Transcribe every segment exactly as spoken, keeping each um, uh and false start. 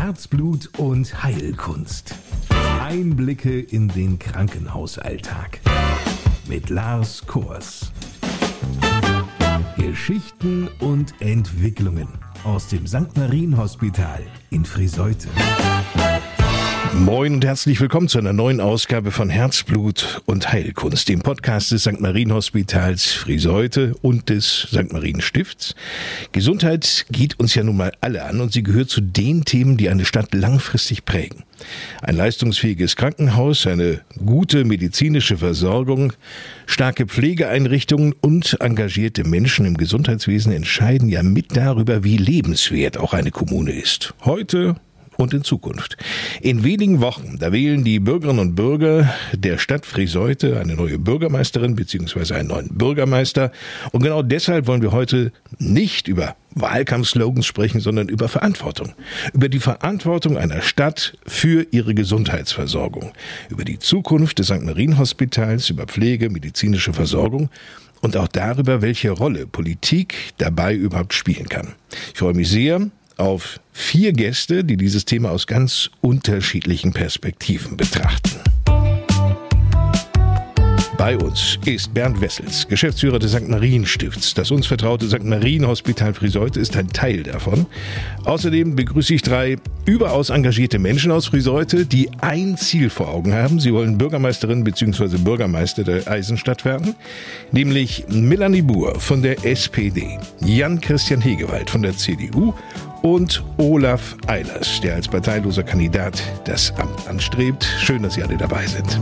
Herzblut und Heilkunst. Einblicke in den Krankenhausalltag mit Lars Kors. Geschichten und Entwicklungen aus dem Sankt Marien Hospital in Friseute. Moin und herzlich willkommen zu einer neuen Ausgabe von Herzblut und Heilkunst, dem Podcast des Sankt Marien Hospitals Friseute und des Sankt Marien Stifts. Gesundheit geht uns ja nun mal alle an und sie gehört zu den Themen, die eine Stadt langfristig prägen. Ein leistungsfähiges Krankenhaus, eine gute medizinische Versorgung, starke Pflegeeinrichtungen und engagierte Menschen im Gesundheitswesen entscheiden ja mit darüber, wie lebenswert auch eine Kommune ist. Heute und in Zukunft. In wenigen Wochen, da wählen die Bürgerinnen und Bürger der Stadt Friseute eine neue Bürgermeisterin bzw. einen neuen Bürgermeister. Und genau deshalb wollen wir heute nicht über Wahlkampfslogans sprechen, sondern über Verantwortung. Über die Verantwortung einer Stadt für ihre Gesundheitsversorgung. Über die Zukunft des Sankt Marien Hospitals, über Pflege, medizinische Versorgung. Und auch darüber, welche Rolle Politik dabei überhaupt spielen kann. Ich freue mich sehr auf vier Gäste, die dieses Thema aus ganz unterschiedlichen Perspektiven betrachten. Bei uns ist Bernd Wessels, Geschäftsführer des Sankt Marien Stifts. Das uns vertraute Sankt Marien Hospital Friseute ist ein Teil davon. Außerdem begrüße ich drei überaus engagierte Menschen aus Friseute, die ein Ziel vor Augen haben. Sie wollen Bürgermeisterin bzw. Bürgermeister der Eisenstadt werden, nämlich Melanie Buhr von der S P D, Jan-Christian Hegewald von der C D U und Olaf Eilers, der als parteiloser Kandidat das Amt anstrebt. Schön, dass Sie alle dabei sind.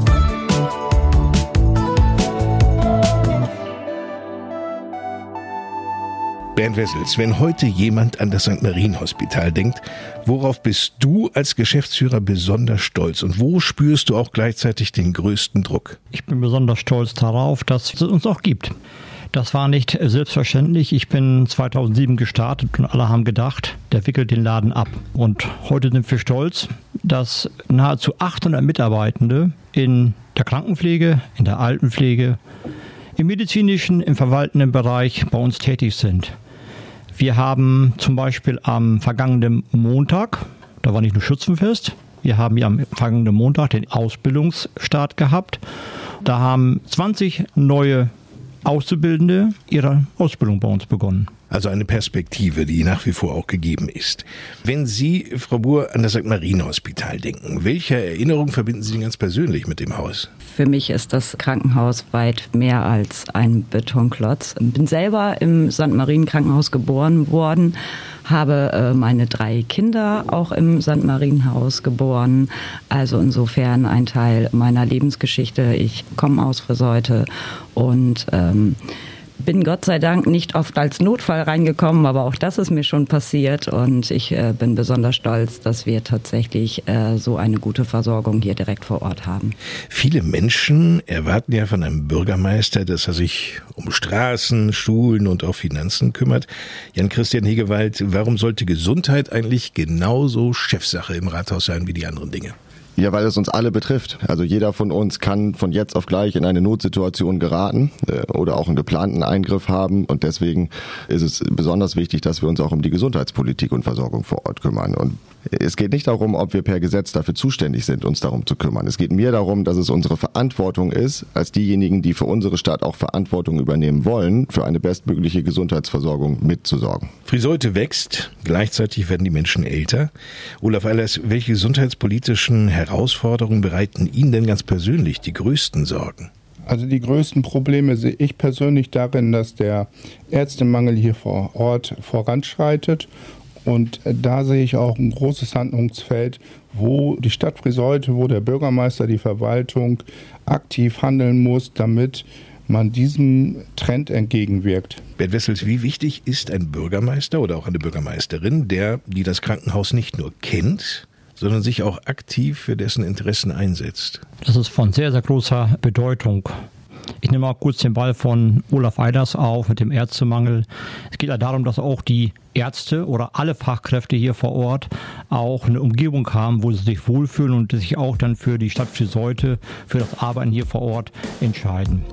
Bernd Wessels, wenn heute jemand an das Sankt Marien Hospital denkt, worauf bist du als Geschäftsführer besonders stolz und wo spürst du auch gleichzeitig den größten Druck? Ich bin besonders stolz darauf, dass es uns auch gibt. Das war nicht selbstverständlich. Ich bin zweitausendsieben gestartet und alle haben gedacht, der wickelt den Laden ab. Und heute sind wir stolz, dass nahezu achthundert Mitarbeitende in der Krankenpflege, in der Altenpflege, im medizinischen, im verwaltenden Bereich bei uns tätig sind. Wir haben zum Beispiel am vergangenen Montag, da war nicht nur Schützenfest, wir haben ja am vergangenen Montag den Ausbildungsstart gehabt. Da haben zwanzig neue Auszubildende ihre Ausbildung bei uns begonnen. Also eine Perspektive, die nach wie vor auch gegeben ist. Wenn Sie, Frau Buhr, an das Sankt Marien Hospital denken, welche Erinnerung verbinden Sie denn ganz persönlich mit dem Haus? Für mich ist das Krankenhaus weit mehr als ein Betonklotz. Ich bin selber im Sankt Marien Krankenhaus geboren worden, habe äh, meine drei Kinder auch im Sankt Marien Haus geboren. Also insofern ein Teil meiner Lebensgeschichte. Ich komme aus Friseute und ähm, bin Gott sei Dank nicht oft als Notfall reingekommen, aber auch das ist mir schon passiert und ich äh, bin besonders stolz, dass wir tatsächlich äh, so eine gute Versorgung hier direkt vor Ort haben. Viele Menschen erwarten ja von einem Bürgermeister, dass er sich um Straßen, Schulen und auch Finanzen kümmert. Jan-Christian Hegewald, warum sollte Gesundheit eigentlich genauso Chefsache im Rathaus sein wie die anderen Dinge? Ja, weil es uns alle betrifft. Also jeder von uns kann von jetzt auf gleich in eine Notsituation geraten äh, oder auch einen geplanten Eingriff haben. Und deswegen ist es besonders wichtig, dass wir uns auch um die Gesundheitspolitik und Versorgung vor Ort kümmern. Und es geht nicht darum, ob wir per Gesetz dafür zuständig sind, uns darum zu kümmern. Es geht mir darum, dass es unsere Verantwortung ist, als diejenigen, die für unsere Stadt auch Verantwortung übernehmen wollen, für eine bestmögliche Gesundheitsversorgung mitzusorgen. Friseute wächst, gleichzeitig werden die Menschen älter. Olaf Eilers, welche gesundheitspolitischen Herausforderungen bereiten Ihnen denn ganz persönlich die größten Sorgen? Also die größten Probleme sehe ich persönlich darin, dass der Ärztemangel hier vor Ort voranschreitet. Und da sehe ich auch ein großes Handlungsfeld, wo die Stadt Friseute, wo der Bürgermeister, die Verwaltung aktiv handeln muss, damit man diesem Trend entgegenwirkt. Bernd Wessels, wie wichtig ist ein Bürgermeister oder auch eine Bürgermeisterin, der, die das Krankenhaus nicht nur kennt, sondern sich auch aktiv für dessen Interessen einsetzt? Das ist von sehr, sehr großer Bedeutung. Ich nehme auch kurz den Ball von Olaf Eilers auf mit dem Ärztemangel. Es geht ja darum, dass auch die Ärzte oder alle Fachkräfte hier vor Ort auch eine Umgebung haben, wo sie sich wohlfühlen und sich auch dann für die Stadt Friseute, für das Arbeiten hier vor Ort entscheiden.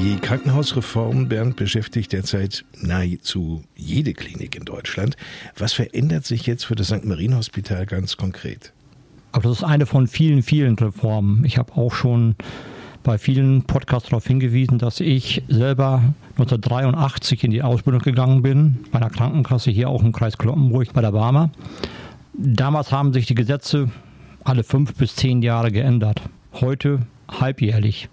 Die Krankenhausreform, Bernd, beschäftigt derzeit nahezu jede Klinik in Deutschland. Was verändert sich jetzt für das Sankt Marien Hospital ganz konkret? Aber das ist eine von vielen, vielen Reformen. Ich habe auch schon bei vielen Podcasts darauf hingewiesen, dass ich selber neunzehnhundertdreiundachtzig in die Ausbildung gegangen bin, bei einer Krankenkasse hier auch im Kreis Cloppenburg bei der Barmer. Damals haben sich die Gesetze alle fünf bis zehn Jahre geändert. Heute halbjährlich.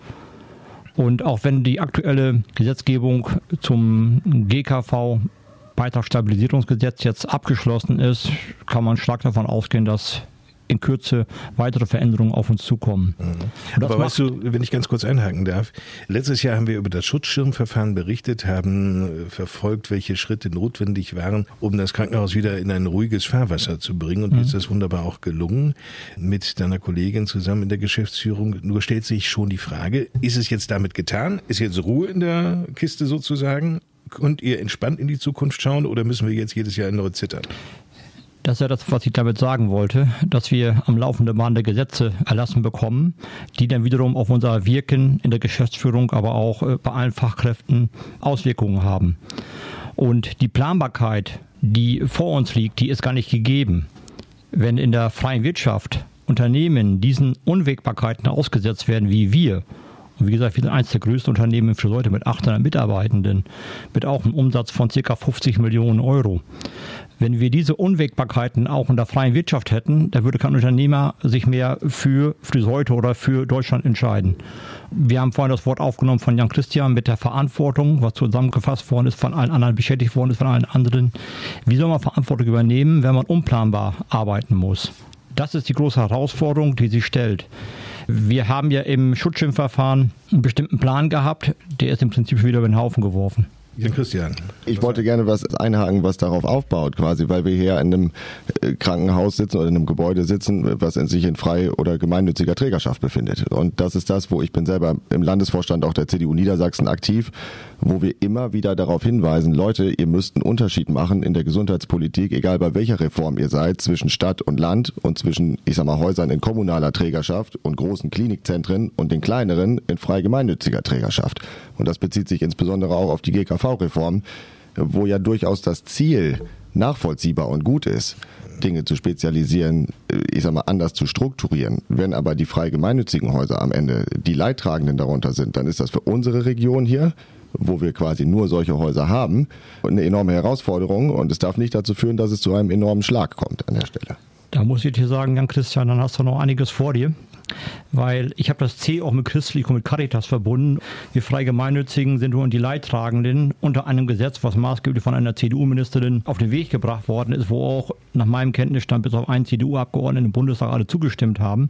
Und auch wenn die aktuelle Gesetzgebung zum G K V, Beitragsstabilisierungsgesetz, jetzt abgeschlossen ist, kann man stark davon ausgehen, dass in Kürze weitere Veränderungen auf uns zukommen. Mhm. Aber weißt du, wenn ich ganz kurz einhaken darf, letztes Jahr haben wir über das Schutzschirmverfahren berichtet, haben verfolgt, welche Schritte notwendig waren, um das Krankenhaus wieder in ein ruhiges Fahrwasser zu bringen. Und mhm. jetzt ist das wunderbar auch gelungen, mit deiner Kollegin zusammen in der Geschäftsführung. Nur stellt sich schon die Frage, ist es jetzt damit getan? Ist jetzt Ruhe in der Kiste sozusagen? Könnt ihr entspannt in die Zukunft schauen oder müssen wir jetzt jedes Jahr erneut zittern? Das ist ja das, was ich damit sagen wollte, dass wir am laufenden Band Gesetze erlassen bekommen, die dann wiederum auf unser Wirken in der Geschäftsführung, aber auch bei allen Fachkräften Auswirkungen haben. Und die Planbarkeit, die vor uns liegt, die ist gar nicht gegeben. Wenn in der freien Wirtschaft Unternehmen diesen Unwägbarkeiten ausgesetzt werden wie wir, und wie gesagt, wir sind eines der größten Unternehmen für Leute mit achthundert Mitarbeitenden, mit auch einem Umsatz von ca. fünfzig Millionen Euro. Wenn wir diese Unwägbarkeiten auch in der freien Wirtschaft hätten, dann würde kein Unternehmer sich mehr für Friseute oder für Deutschland entscheiden. Wir haben vorhin das Wort aufgenommen von Jan Christian mit der Verantwortung, was zusammengefasst worden ist, von allen anderen beschädigt worden ist, von allen anderen. Wie soll man Verantwortung übernehmen, wenn man unplanbar arbeiten muss? Das ist die große Herausforderung, die sich stellt. Wir haben ja im Schutzschirmverfahren einen bestimmten Plan gehabt, der ist im Prinzip wieder über den Haufen geworfen. Ja, Christian. Ich wollte gerne was einhaken, was darauf aufbaut, quasi, weil wir hier in einem Krankenhaus sitzen oder in einem Gebäude sitzen, was in sich in frei- oder gemeinnütziger Trägerschaft befindet. Und das ist das, wo ich bin selber im Landesvorstand auch der C D U Niedersachsen aktiv, wo wir immer wieder darauf hinweisen, Leute, ihr müsst einen Unterschied machen in der Gesundheitspolitik, egal bei welcher Reform ihr seid, zwischen Stadt und Land und zwischen, ich sag mal, Häusern in kommunaler Trägerschaft und großen Klinikzentren und den kleineren in frei gemeinnütziger Trägerschaft. Und das bezieht sich insbesondere auch auf die G K V-Reform, wo ja durchaus das Ziel nachvollziehbar und gut ist, Dinge zu spezialisieren, ich sag mal, anders zu strukturieren. Wenn aber die frei gemeinnützigen Häuser am Ende die Leidtragenden darunter sind, dann ist das für unsere Region hier, wo wir quasi nur solche Häuser haben, eine enorme Herausforderung und es darf nicht dazu führen, dass es zu einem enormen Schlag kommt an der Stelle. Da muss ich dir sagen, Jan Christian, dann hast du noch einiges vor dir. Weil ich habe das C auch mit Christlich und mit Caritas verbunden. Wir frei Gemeinnützigen sind nun die Leidtragenden unter einem Gesetz, was maßgeblich von einer C D U-Ministerin auf den Weg gebracht worden ist, wo auch nach meinem Kenntnisstand bis auf einen C D U-Abgeordneten im Bundestag alle zugestimmt haben.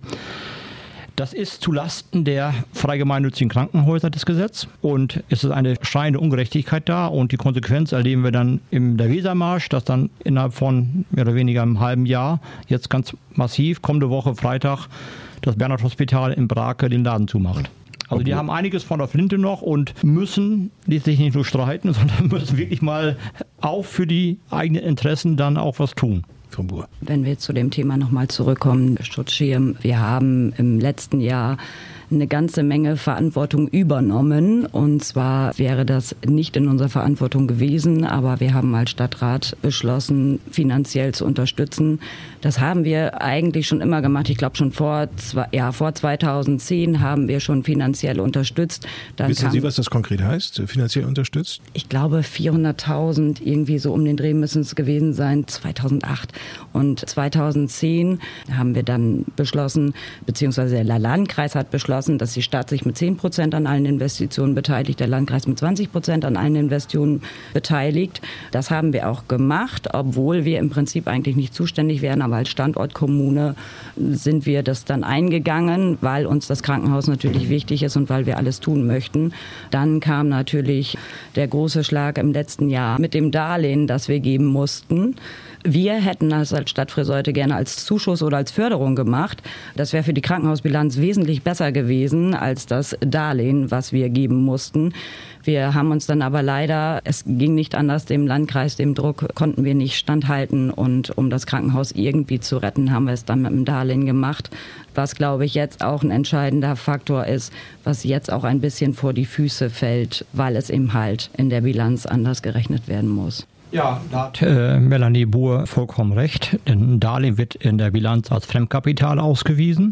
Das ist zulasten der frei gemeinnützigen Krankenhäuser das Gesetz und es ist eine schreiende Ungerechtigkeit da und die Konsequenz erleben wir dann in der Wesermarsch, dass dann innerhalb von mehr oder weniger einem halben Jahr jetzt ganz massiv kommende Woche Freitag das Bernhard Hospital in Brake den Laden zumacht. Also die haben einiges von der Flinte noch und müssen sich nicht nur streiten, sondern müssen wirklich mal auch für die eigenen Interessen dann auch was tun. Wenn wir zu dem Thema nochmal zurückkommen, Schutzschirm, wir haben im letzten Jahr eine ganze Menge Verantwortung übernommen und zwar wäre das nicht in unserer Verantwortung gewesen, aber wir haben als Stadtrat beschlossen, finanziell zu unterstützen. Das haben wir eigentlich schon immer gemacht. Ich glaube schon vor, ja, vor zweitausendzehn haben wir schon finanziell unterstützt. Dann Wissen Sie, was das konkret heißt, finanziell unterstützt? Ich glaube vierhunderttausend, irgendwie so um den Dreh müssen es gewesen sein, zweitausendacht. Und zweitausendzehn haben wir dann beschlossen, beziehungsweise der Landkreis hat beschlossen, dass die Stadt sich mit zehn Prozent an allen Investitionen beteiligt, der Landkreis mit zwanzig Prozent an allen Investitionen beteiligt. Das haben wir auch gemacht, obwohl wir im Prinzip eigentlich nicht zuständig wären, aber als Standortkommune sind wir das dann eingegangen, weil uns das Krankenhaus natürlich wichtig ist und weil wir alles tun möchten. Dann kam natürlich der große Schlag im letzten Jahr mit dem Darlehen, das wir geben mussten. Wir hätten das als Stadt Friseute gerne als Zuschuss oder als Förderung gemacht. Das wäre für die Krankenhausbilanz wesentlich besser gewesen. gewesen als das Darlehen, was wir geben mussten. Wir haben uns dann aber leider, es ging nicht anders, dem Landkreis, dem Druck konnten wir nicht standhalten und um das Krankenhaus irgendwie zu retten, haben wir es dann mit dem Darlehen gemacht, was glaube ich jetzt auch ein entscheidender Faktor ist, was jetzt auch ein bisschen vor die Füße fällt, weil es eben halt in der Bilanz anders gerechnet werden muss. Ja, da hat äh, Melanie Buhr vollkommen recht, denn ein Darlehen wird in der Bilanz als Fremdkapital ausgewiesen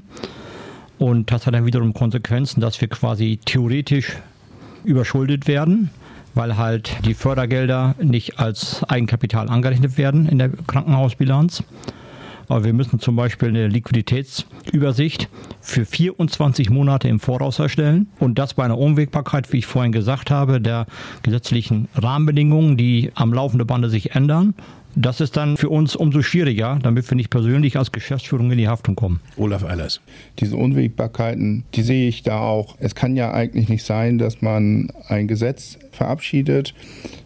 und das hat dann wiederum Konsequenzen, dass wir quasi theoretisch überschuldet werden, weil halt die Fördergelder nicht als Eigenkapital angerechnet werden in der Krankenhausbilanz. Aber wir müssen zum Beispiel eine Liquiditätsübersicht für vierundzwanzig Monate im Voraus erstellen und das bei einer Unwägbarkeit, wie ich vorhin gesagt habe, der gesetzlichen Rahmenbedingungen, die am laufenden Bande sich ändern. Das ist dann für uns umso schwieriger, damit wir nicht persönlich als Geschäftsführung in die Haftung kommen. Olaf Eilers. Diese Unwägbarkeiten, die sehe ich da auch. Es kann ja eigentlich nicht sein, dass man ein Gesetz verabschiedet,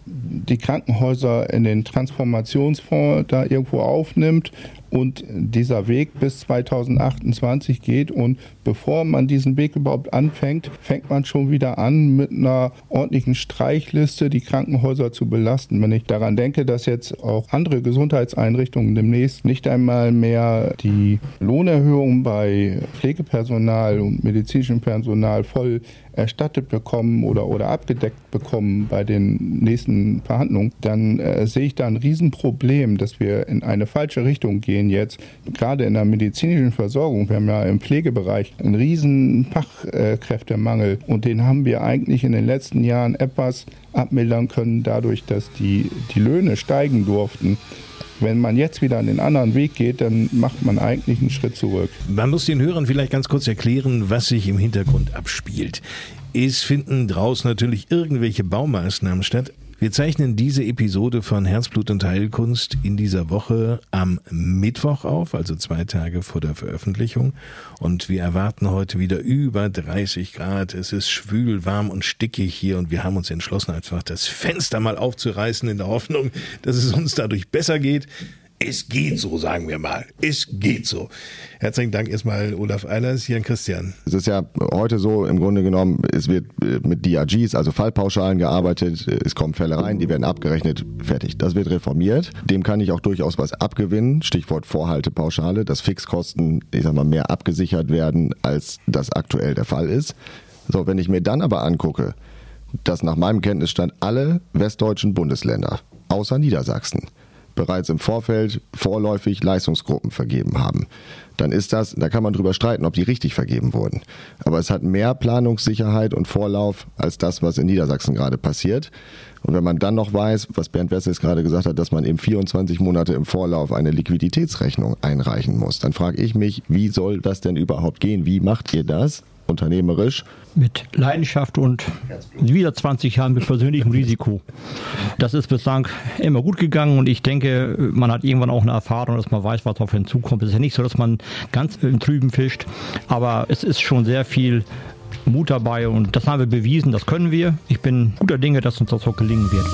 die Krankenhäuser in den Transformationsfonds da irgendwo aufnimmt und dieser Weg bis zweitausendachtundzwanzig geht und bevor man diesen Weg überhaupt anfängt, fängt man schon wieder an mit einer ordentlichen Streichliste die Krankenhäuser zu belasten. Wenn ich daran denke, dass jetzt auch andere Gesundheitseinrichtungen demnächst nicht einmal mehr die Lohnerhöhung bei Pflegepersonal und medizinischem Personal voll erstattet bekommen oder, oder abgedeckt bekommen bei den nächsten Verhandlungen, dann äh, sehe ich da ein Riesenproblem, dass wir in eine falsche Richtung gehen jetzt. Gerade in der medizinischen Versorgung, wir haben ja im Pflegebereich einen riesen Fachkräftemangel und den haben wir eigentlich in den letzten Jahren etwas abmildern können, dadurch, dass die, die Löhne steigen durften. Wenn man jetzt wieder einen anderen Weg geht, dann macht man eigentlich einen Schritt zurück. Man muss den Hörern vielleicht ganz kurz erklären, was sich im Hintergrund abspielt. Es finden draußen natürlich irgendwelche Baumaßnahmen statt. Wir zeichnen diese Episode von Herzblut und Heilkunst in dieser Woche am Mittwoch auf, also zwei Tage vor der Veröffentlichung. Und wir erwarten heute wieder über dreißig Grad. Es ist schwül, warm und stickig hier und wir haben uns entschlossen, einfach das Fenster mal aufzureißen in der Hoffnung, dass es uns dadurch besser geht. Es geht so, sagen wir mal. Es geht so. Herzlichen Dank erstmal Olaf Eilers, Jan Christian. Es ist ja heute so, im Grunde genommen, es wird mit D R Gs, also Fallpauschalen gearbeitet, es kommen Fälle rein, die werden abgerechnet, fertig. Das wird reformiert. Dem kann ich auch durchaus was abgewinnen. Stichwort Vorhaltepauschale, dass Fixkosten, ich sag mal, mehr abgesichert werden, als das aktuell der Fall ist. So, wenn ich mir dann aber angucke, dass nach meinem Kenntnisstand alle westdeutschen Bundesländer, außer Niedersachsen, bereits im Vorfeld vorläufig Leistungsgruppen vergeben haben, dann ist das, da kann man drüber streiten, ob die richtig vergeben wurden. Aber es hat mehr Planungssicherheit und Vorlauf als das, was in Niedersachsen gerade passiert. Und wenn man dann noch weiß, was Bernd Wessels gerade gesagt hat, dass man eben vierundzwanzig Monate im Vorlauf eine Liquiditätsrechnung einreichen muss, dann frage ich mich, wie soll das denn überhaupt gehen? Wie macht ihr das unternehmerisch? Mit Leidenschaft und wieder zwanzig Jahren mit persönlichem Risiko. Das ist bislang immer gut gegangen und ich denke, man hat irgendwann auch eine Erfahrung, dass man weiß, was auf einen zukommt. Es ist ja nicht so, dass man ganz im Trüben fischt, aber es ist schon sehr viel Mut dabei und das haben wir bewiesen, das können wir. Ich bin guter Dinge, dass uns das auch gelingen wird.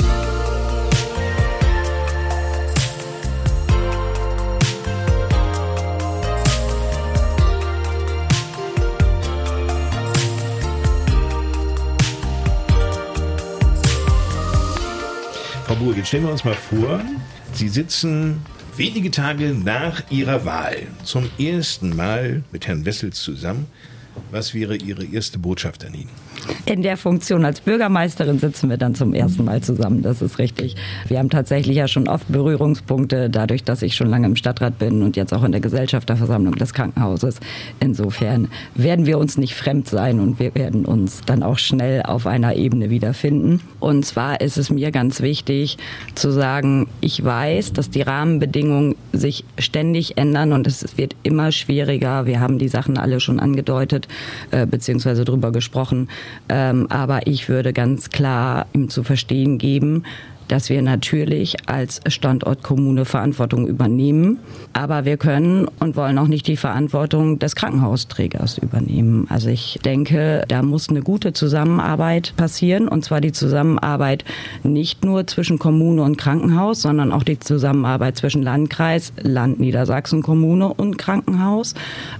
Frau Buhr, jetzt stellen wir uns mal vor, Sie sitzen wenige Tage nach Ihrer Wahl zum ersten Mal mit Herrn Wessels zusammen. Was wäre Ihre erste Botschaft an ihn? In der Funktion als Bürgermeisterin sitzen wir dann zum ersten Mal zusammen, das ist richtig. Wir haben tatsächlich ja schon oft Berührungspunkte, dadurch, dass ich schon lange im Stadtrat bin und jetzt auch in der Gesellschafterversammlung des Krankenhauses. Insofern werden wir uns nicht fremd sein und wir werden uns dann auch schnell auf einer Ebene wiederfinden. Und zwar ist es mir ganz wichtig zu sagen, ich weiß, dass die Rahmenbedingungen sich ständig ändern und es wird immer schwieriger. Wir haben die Sachen alle schon angedeutet, äh, beziehungsweise drüber gesprochen. Ähm, aber ich würde ganz klar ihm zu verstehen geben, dass wir natürlich als Standortkommune Verantwortung übernehmen, aber wir können und wollen auch nicht die Verantwortung des Krankenhausträgers übernehmen. Also ich denke, da muss eine gute Zusammenarbeit passieren, und zwar die Zusammenarbeit nicht nur zwischen Kommune und Krankenhaus, sondern auch die Zusammenarbeit zwischen Landkreis, Land Niedersachsen, Kommune und Krankenhaus.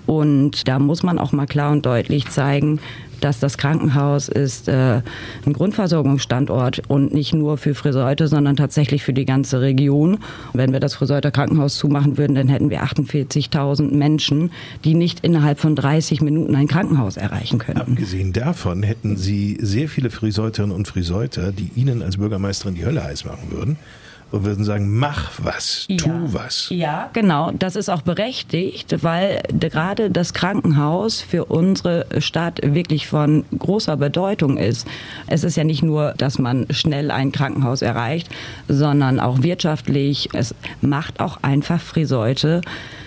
Und da muss man auch mal klar und deutlich zeigen, dass das Krankenhaus ist äh, ein Grundversorgungsstandort und nicht nur für Friseute, sondern tatsächlich für die ganze Region. Wenn wir das Friseuter Krankenhaus zumachen würden, dann hätten wir achtundvierzigtausend Menschen, die nicht innerhalb von dreißig Minuten ein Krankenhaus erreichen könnten. Abgesehen davon hätten Sie sehr viele Friseuterinnen und Friseuter, die Ihnen als Bürgermeisterin die Hölle heiß machen würden. Und würden sagen, mach was, tu ja. was. Ja, genau. Das ist auch berechtigt, weil gerade das Krankenhaus für unsere Stadt wirklich von großer Bedeutung ist. Es ist ja nicht nur, dass man schnell ein Krankenhaus erreicht, sondern auch wirtschaftlich. Es macht auch einfach Friseute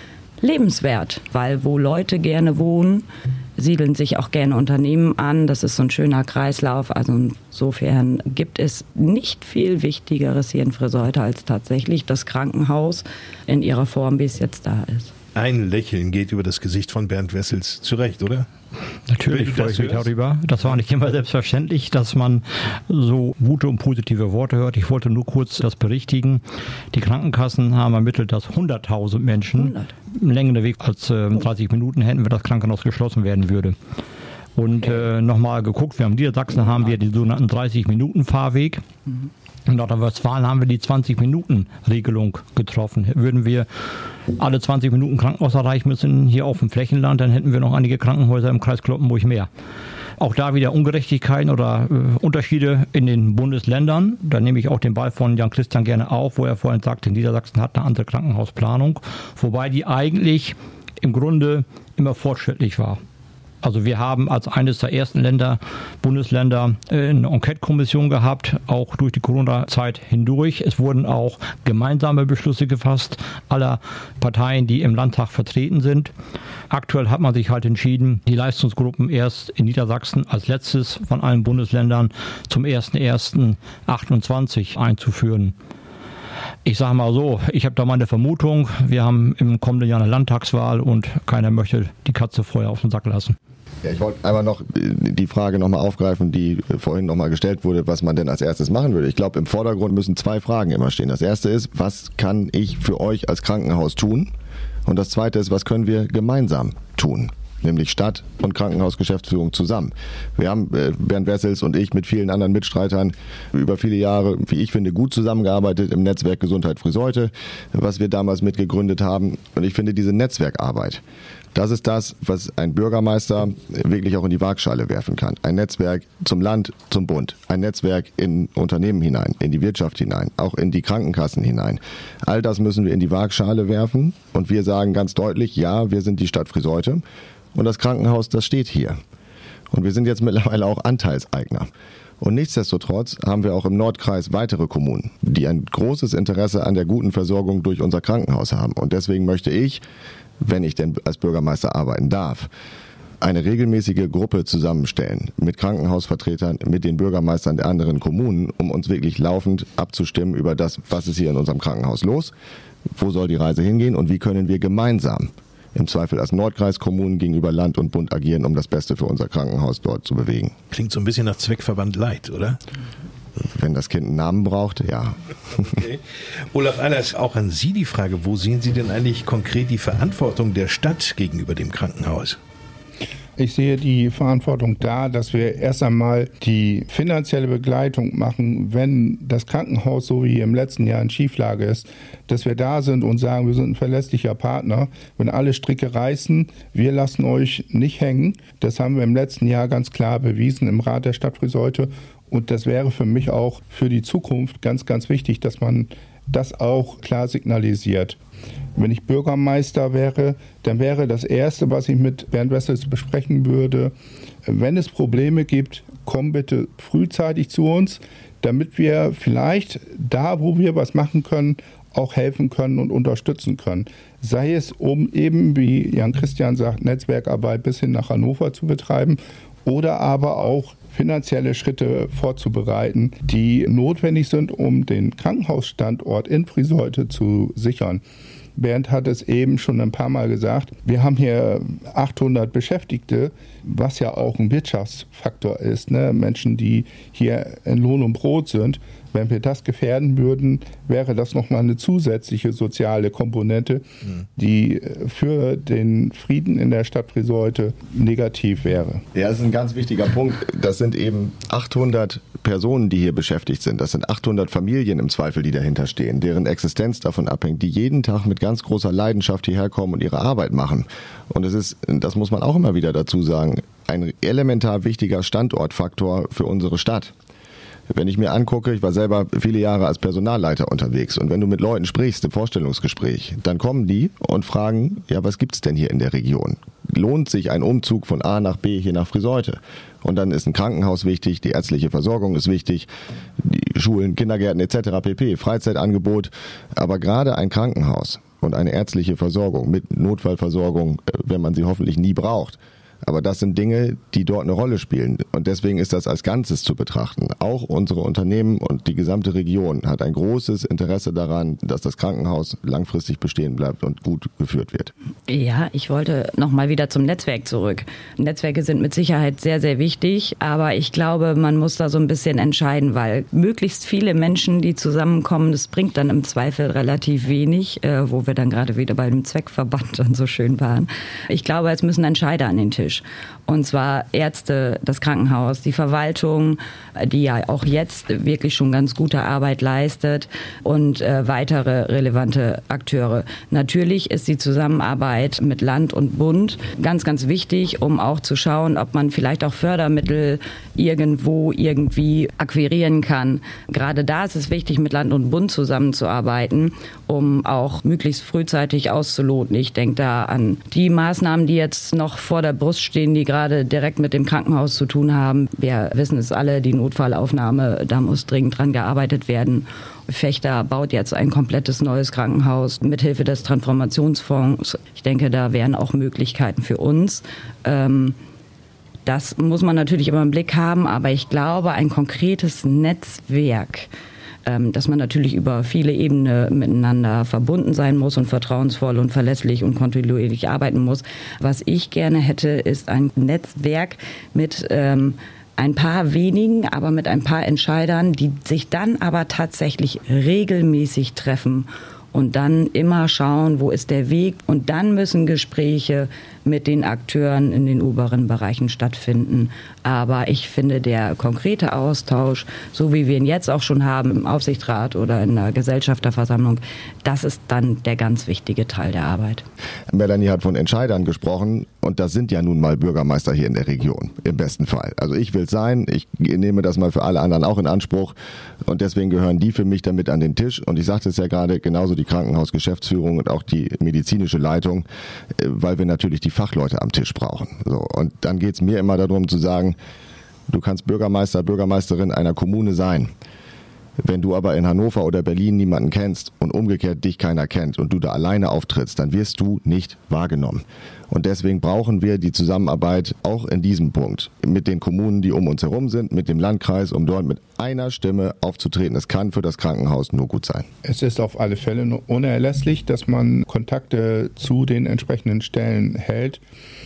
lebenswert, weil wo Leute gerne wohnen, siedeln sich auch gerne Unternehmen an. Das ist so ein schöner Kreislauf. Also insofern gibt es nicht viel Wichtigeres hier in Friseute als tatsächlich das Krankenhaus in ihrer Form, wie es jetzt da ist. Ein Lächeln geht über das Gesicht von Bernd Wessels zurecht, oder? Natürlich freue ich mich darüber. Das war nicht immer selbstverständlich, dass man so gute und positive Worte hört. Ich wollte nur kurz das berichtigen. Die Krankenkassen haben ermittelt, dass hunderttausend Menschen hundert einen längeren Weg als äh, dreißig Minuten hätten, wenn das Krankenhaus geschlossen werden würde. Und äh, nochmal geguckt, wir haben in Niedersachsen haben wir den sogenannten dreißig-Minuten-Fahrweg. Mhm. In Nordrhein-Westfalen haben wir die zwanzig-Minuten-Regelung getroffen. Würden wir alle zwanzig Minuten Krankenhaus erreichen müssen hier auf dem Flächenland, dann hätten wir noch einige Krankenhäuser im Kreis Cloppenburg mehr. Auch da wieder Ungerechtigkeiten oder äh, Unterschiede in den Bundesländern. Da nehme ich auch den Ball von Jan Christian gerne auf, wo er vorhin sagte, Niedersachsen hat eine andere Krankenhausplanung, wobei die eigentlich im Grunde immer fortschrittlich war. Also wir haben als eines der ersten Länder, Bundesländer, eine Enquete-Kommission gehabt, auch durch die Corona-Zeit hindurch. Es wurden auch gemeinsame Beschlüsse gefasst aller Parteien, die im Landtag vertreten sind. Aktuell hat man sich halt entschieden, die Leistungsgruppen erst in Niedersachsen als letztes von allen Bundesländern zum ersten ersten achtundzwanzig einzuführen. Ich sage mal so, ich habe da mal eine Vermutung, wir haben im kommenden Jahr eine Landtagswahl und keiner möchte die Katze vorher auf den Sack lassen. Ja, ich wollte einfach noch die Frage nochmal aufgreifen, die vorhin nochmal gestellt wurde, was man denn als erstes machen würde. Ich glaube, im Vordergrund müssen zwei Fragen immer stehen. Das erste ist, was kann ich für euch als Krankenhaus tun? Und das zweite ist, was können wir gemeinsam tun? Nämlich Stadt und Krankenhausgeschäftsführung zusammen. Wir haben, äh, Bernd Wessels und ich mit vielen anderen Mitstreitern über viele Jahre, wie ich finde, gut zusammengearbeitet im Netzwerk Gesundheit Friseute, was wir damals mitgegründet haben. Und ich finde diese Netzwerkarbeit, das ist das, was ein Bürgermeister wirklich auch in die Waagschale werfen kann. Ein Netzwerk zum Land, zum Bund. Ein Netzwerk in Unternehmen hinein, in die Wirtschaft hinein, auch in die Krankenkassen hinein. All das müssen wir in die Waagschale werfen. Und wir sagen ganz deutlich, ja, wir sind die Stadt Friseute. Und das Krankenhaus, das steht hier. Und wir sind jetzt mittlerweile auch Anteilseigner. Und nichtsdestotrotz haben wir auch im Nordkreis weitere Kommunen, die ein großes Interesse an der guten Versorgung durch unser Krankenhaus haben. Und deswegen möchte ich, wenn ich denn als Bürgermeister arbeiten darf, eine regelmäßige Gruppe zusammenstellen mit Krankenhausvertretern, mit den Bürgermeistern der anderen Kommunen, um uns wirklich laufend abzustimmen über das, was ist hier in unserem Krankenhaus los, wo soll die Reise hingehen und wie können wir gemeinsam im Zweifel als Nordkreiskommunen gegenüber Land und Bund agieren, um das Beste für unser Krankenhaus dort zu bewegen. Klingt so ein bisschen nach Zweckverband Light, oder? Wenn das Kind einen Namen braucht, ja. Okay. Olaf Eilers, auch an Sie die Frage, wo sehen Sie denn eigentlich konkret die Verantwortung der Stadt gegenüber dem Krankenhaus? Ich sehe die Verantwortung da, dass wir erst einmal die finanzielle Begleitung machen, wenn das Krankenhaus so wie im letzten Jahr in Schieflage ist, dass wir da sind und sagen, wir sind ein verlässlicher Partner. Wenn alle Stricke reißen, wir lassen euch nicht hängen. Das haben wir im letzten Jahr ganz klar bewiesen im Rat der Stadt Friseute. Und das wäre für mich auch für die Zukunft ganz, ganz wichtig, dass man das auch klar signalisiert. Wenn ich Bürgermeister wäre, dann wäre das Erste, was ich mit Bernd Wessels besprechen würde, wenn es Probleme gibt, komm bitte frühzeitig zu uns, damit wir vielleicht da, wo wir was machen können, auch helfen können und unterstützen können. Sei es, um eben, wie Jan Christian sagt, Netzwerkarbeit bis hin nach Hannover zu betreiben oder aber auch finanzielle Schritte vorzubereiten, die notwendig sind, um den Krankenhausstandort in Friseute zu sichern. Bernd hat es eben schon ein paar Mal gesagt, wir haben hier achthundert Beschäftigte, was ja auch ein Wirtschaftsfaktor ist, ne? Menschen, die hier in Lohn und Brot sind. Wenn wir das gefährden würden, wäre das nochmal eine zusätzliche soziale Komponente, die für den Frieden in der Stadt Friseute negativ wäre. Ja, das ist ein ganz wichtiger Punkt. Das sind eben achthundert Personen, die hier beschäftigt sind. Das sind achthundert Familien im Zweifel, die dahinter stehen, deren Existenz davon abhängt, die jeden Tag mit ganz großer Leidenschaft hierher kommen und ihre Arbeit machen. Und es ist, das muss man auch immer wieder dazu sagen, ein elementar wichtiger Standortfaktor für unsere Stadt. Wenn ich mir angucke, ich war selber viele Jahre als Personalleiter unterwegs und wenn du mit Leuten sprichst im Vorstellungsgespräch, dann kommen die und fragen, ja, was gibt's denn hier in der Region? Lohnt sich ein Umzug von A nach B hier nach Friseute? Und dann ist ein Krankenhaus wichtig, die ärztliche Versorgung ist wichtig, die Schulen, Kindergärten et cetera pp, Freizeitangebot, aber gerade ein Krankenhaus und eine ärztliche Versorgung mit Notfallversorgung, wenn man sie hoffentlich nie braucht. Aber das sind Dinge, die dort eine Rolle spielen. Und deswegen ist das als Ganzes zu betrachten. Auch unsere Unternehmen und die gesamte Region hat ein großes Interesse daran, dass das Krankenhaus langfristig bestehen bleibt und gut geführt wird. Ja, ich wollte nochmal wieder zum Netzwerk zurück. Netzwerke sind mit Sicherheit sehr, sehr wichtig. Aber ich glaube, man muss da so ein bisschen entscheiden, weil möglichst viele Menschen, die zusammenkommen, das bringt dann im Zweifel relativ wenig, äh, wo wir dann gerade wieder bei dem Zweckverband dann so schön waren. Ich glaube, es müssen Entscheider an den Tisch. Und zwar Ärzte, das Krankenhaus, die Verwaltung, die ja auch jetzt wirklich schon ganz gute Arbeit leistet und äh, weitere relevante Akteure. Natürlich ist die Zusammenarbeit mit Land und Bund ganz, ganz wichtig, um auch zu schauen, ob man vielleicht auch Fördermittel irgendwo irgendwie akquirieren kann. Gerade da ist es wichtig, mit Land und Bund zusammenzuarbeiten, um auch möglichst frühzeitig auszuloten. Ich denke da an die Maßnahmen, die jetzt noch vor der Brust stehen, die gerade direkt mit dem Krankenhaus zu tun haben. Wir wissen es alle, die Notfallaufnahme, da muss dringend dran gearbeitet werden. Fechter baut jetzt ein komplettes neues Krankenhaus mithilfe des Transformationsfonds. Ich denke, da wären auch Möglichkeiten für uns. Ähm, das muss man natürlich immer im Blick haben, aber ich glaube, ein konkretes Netzwerk, dass man natürlich über viele Ebenen miteinander verbunden sein muss und vertrauensvoll und verlässlich und kontinuierlich arbeiten muss. Was ich gerne hätte, ist ein Netzwerk mit ähm, ein paar wenigen, aber mit ein paar Entscheidern, die sich dann aber tatsächlich regelmäßig treffen und dann immer schauen, wo ist der Weg. Und dann müssen Gespräche mit den Akteuren in den oberen Bereichen stattfinden. Aber ich finde, der konkrete Austausch, so wie wir ihn jetzt auch schon haben im Aufsichtsrat oder in der Gesellschafterversammlung, das ist dann der ganz wichtige Teil der Arbeit. Melanie hat von Entscheidern gesprochen und das sind ja nun mal Bürgermeister hier in der Region, im besten Fall. Also ich will es sein, ich nehme das mal für alle anderen auch in Anspruch und deswegen gehören die für mich damit an den Tisch. Und ich sagte es ja gerade, genauso die Krankenhausgeschäftsführung und auch die medizinische Leitung, weil wir natürlich die Fachleute am Tisch brauchen. So, und dann geht es mir immer darum zu sagen, du kannst Bürgermeister, Bürgermeisterin einer Kommune sein. Wenn du aber in Hannover oder Berlin niemanden kennst und umgekehrt dich keiner kennt und du da alleine auftrittst, dann wirst du nicht wahrgenommen. Und deswegen brauchen wir die Zusammenarbeit auch in diesem Punkt mit den Kommunen, die um uns herum sind, mit dem Landkreis, um dort mit einer Stimme aufzutreten. Es kann für das Krankenhaus nur gut sein. Es ist auf alle Fälle unerlässlich, dass man Kontakte zu den entsprechenden Stellen hält.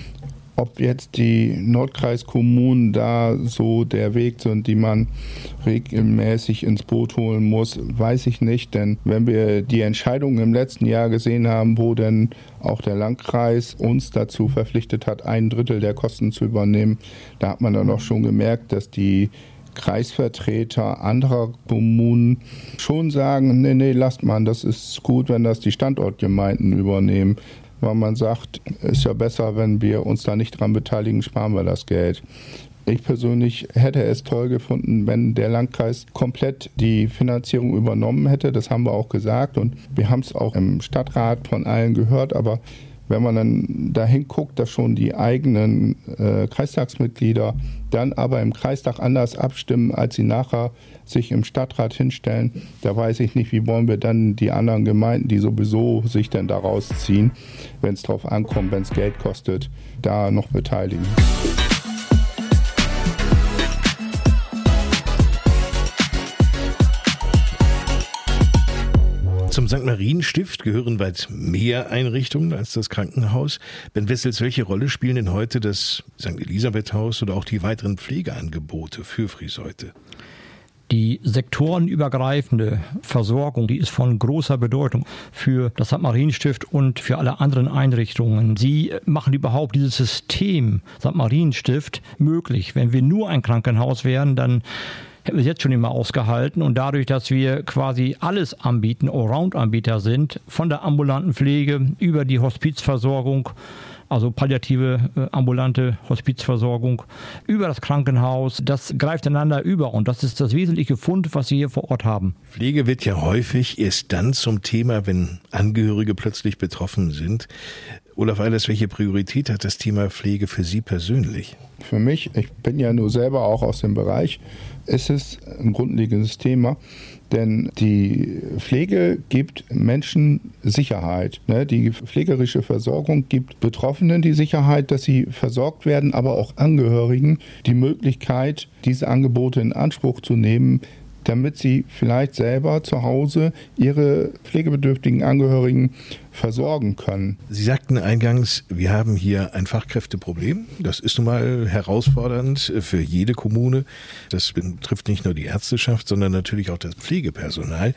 Ob jetzt die Nordkreiskommunen da so der Weg sind, die man regelmäßig ins Boot holen muss, weiß ich nicht. Denn wenn wir die Entscheidungen im letzten Jahr gesehen haben, wo denn auch der Landkreis uns dazu verpflichtet hat, ein Drittel der Kosten zu übernehmen, da hat man dann auch schon gemerkt, dass die Kreisvertreter anderer Kommunen schon sagen, nee, nee, lasst mal, das ist gut, wenn das die Standortgemeinden übernehmen. Weil man sagt, ist ja besser, wenn wir uns da nicht dran beteiligen, sparen wir das Geld. Ich persönlich hätte es toll gefunden, wenn der Landkreis komplett die Finanzierung übernommen hätte. Das haben wir auch gesagt und wir haben es auch im Stadtrat von allen gehört. Aber wenn man dann dahin guckt, dass schon die eigenen äh, Kreistagsmitglieder dann aber im Kreistag anders abstimmen, als sie nachher sich im Stadtrat hinstellen, da weiß ich nicht, wie wollen wir dann die anderen Gemeinden, die sowieso sich dann da rausziehen, wenn es drauf ankommt, wenn es Geld kostet, da noch beteiligen. Zum Sankt Marienstift gehören weit mehr Einrichtungen als das Krankenhaus. Ben Wessels, welche Rolle spielen denn heute das Sankt Elisabeth-Haus oder auch die weiteren Pflegeangebote für Friseute? Die sektorenübergreifende Versorgung, die ist von großer Bedeutung für das Sankt Marienstift und für alle anderen Einrichtungen. Sie machen überhaupt dieses System Sankt Marienstift möglich. Wenn wir nur ein Krankenhaus wären, dann hätten wir es jetzt schon immer ausgehalten. Und dadurch, dass wir quasi alles anbieten, Allround-Anbieter sind, von der ambulanten Pflege über die Hospizversorgung, also palliative äh, ambulante Hospizversorgung, über das Krankenhaus, das greift einander über. Und das ist das wesentliche Fund, was wir hier vor Ort haben. Pflege wird ja häufig erst dann zum Thema, wenn Angehörige plötzlich betroffen sind. Olaf Eilers, welche Priorität hat das Thema Pflege für Sie persönlich? Für mich, ich bin ja nur selber auch aus dem Bereich, ist es ein grundlegendes Thema. Denn die Pflege gibt Menschen Sicherheit. Die pflegerische Versorgung gibt Betroffenen die Sicherheit, dass sie versorgt werden, aber auch Angehörigen die Möglichkeit, diese Angebote in Anspruch zu nehmen, damit sie vielleicht selber zu Hause ihre pflegebedürftigen Angehörigen versorgen können. Sie sagten eingangs, wir haben hier ein Fachkräfteproblem. Das ist nun mal herausfordernd für jede Kommune. Das betrifft nicht nur die Ärzteschaft, sondern natürlich auch das Pflegepersonal.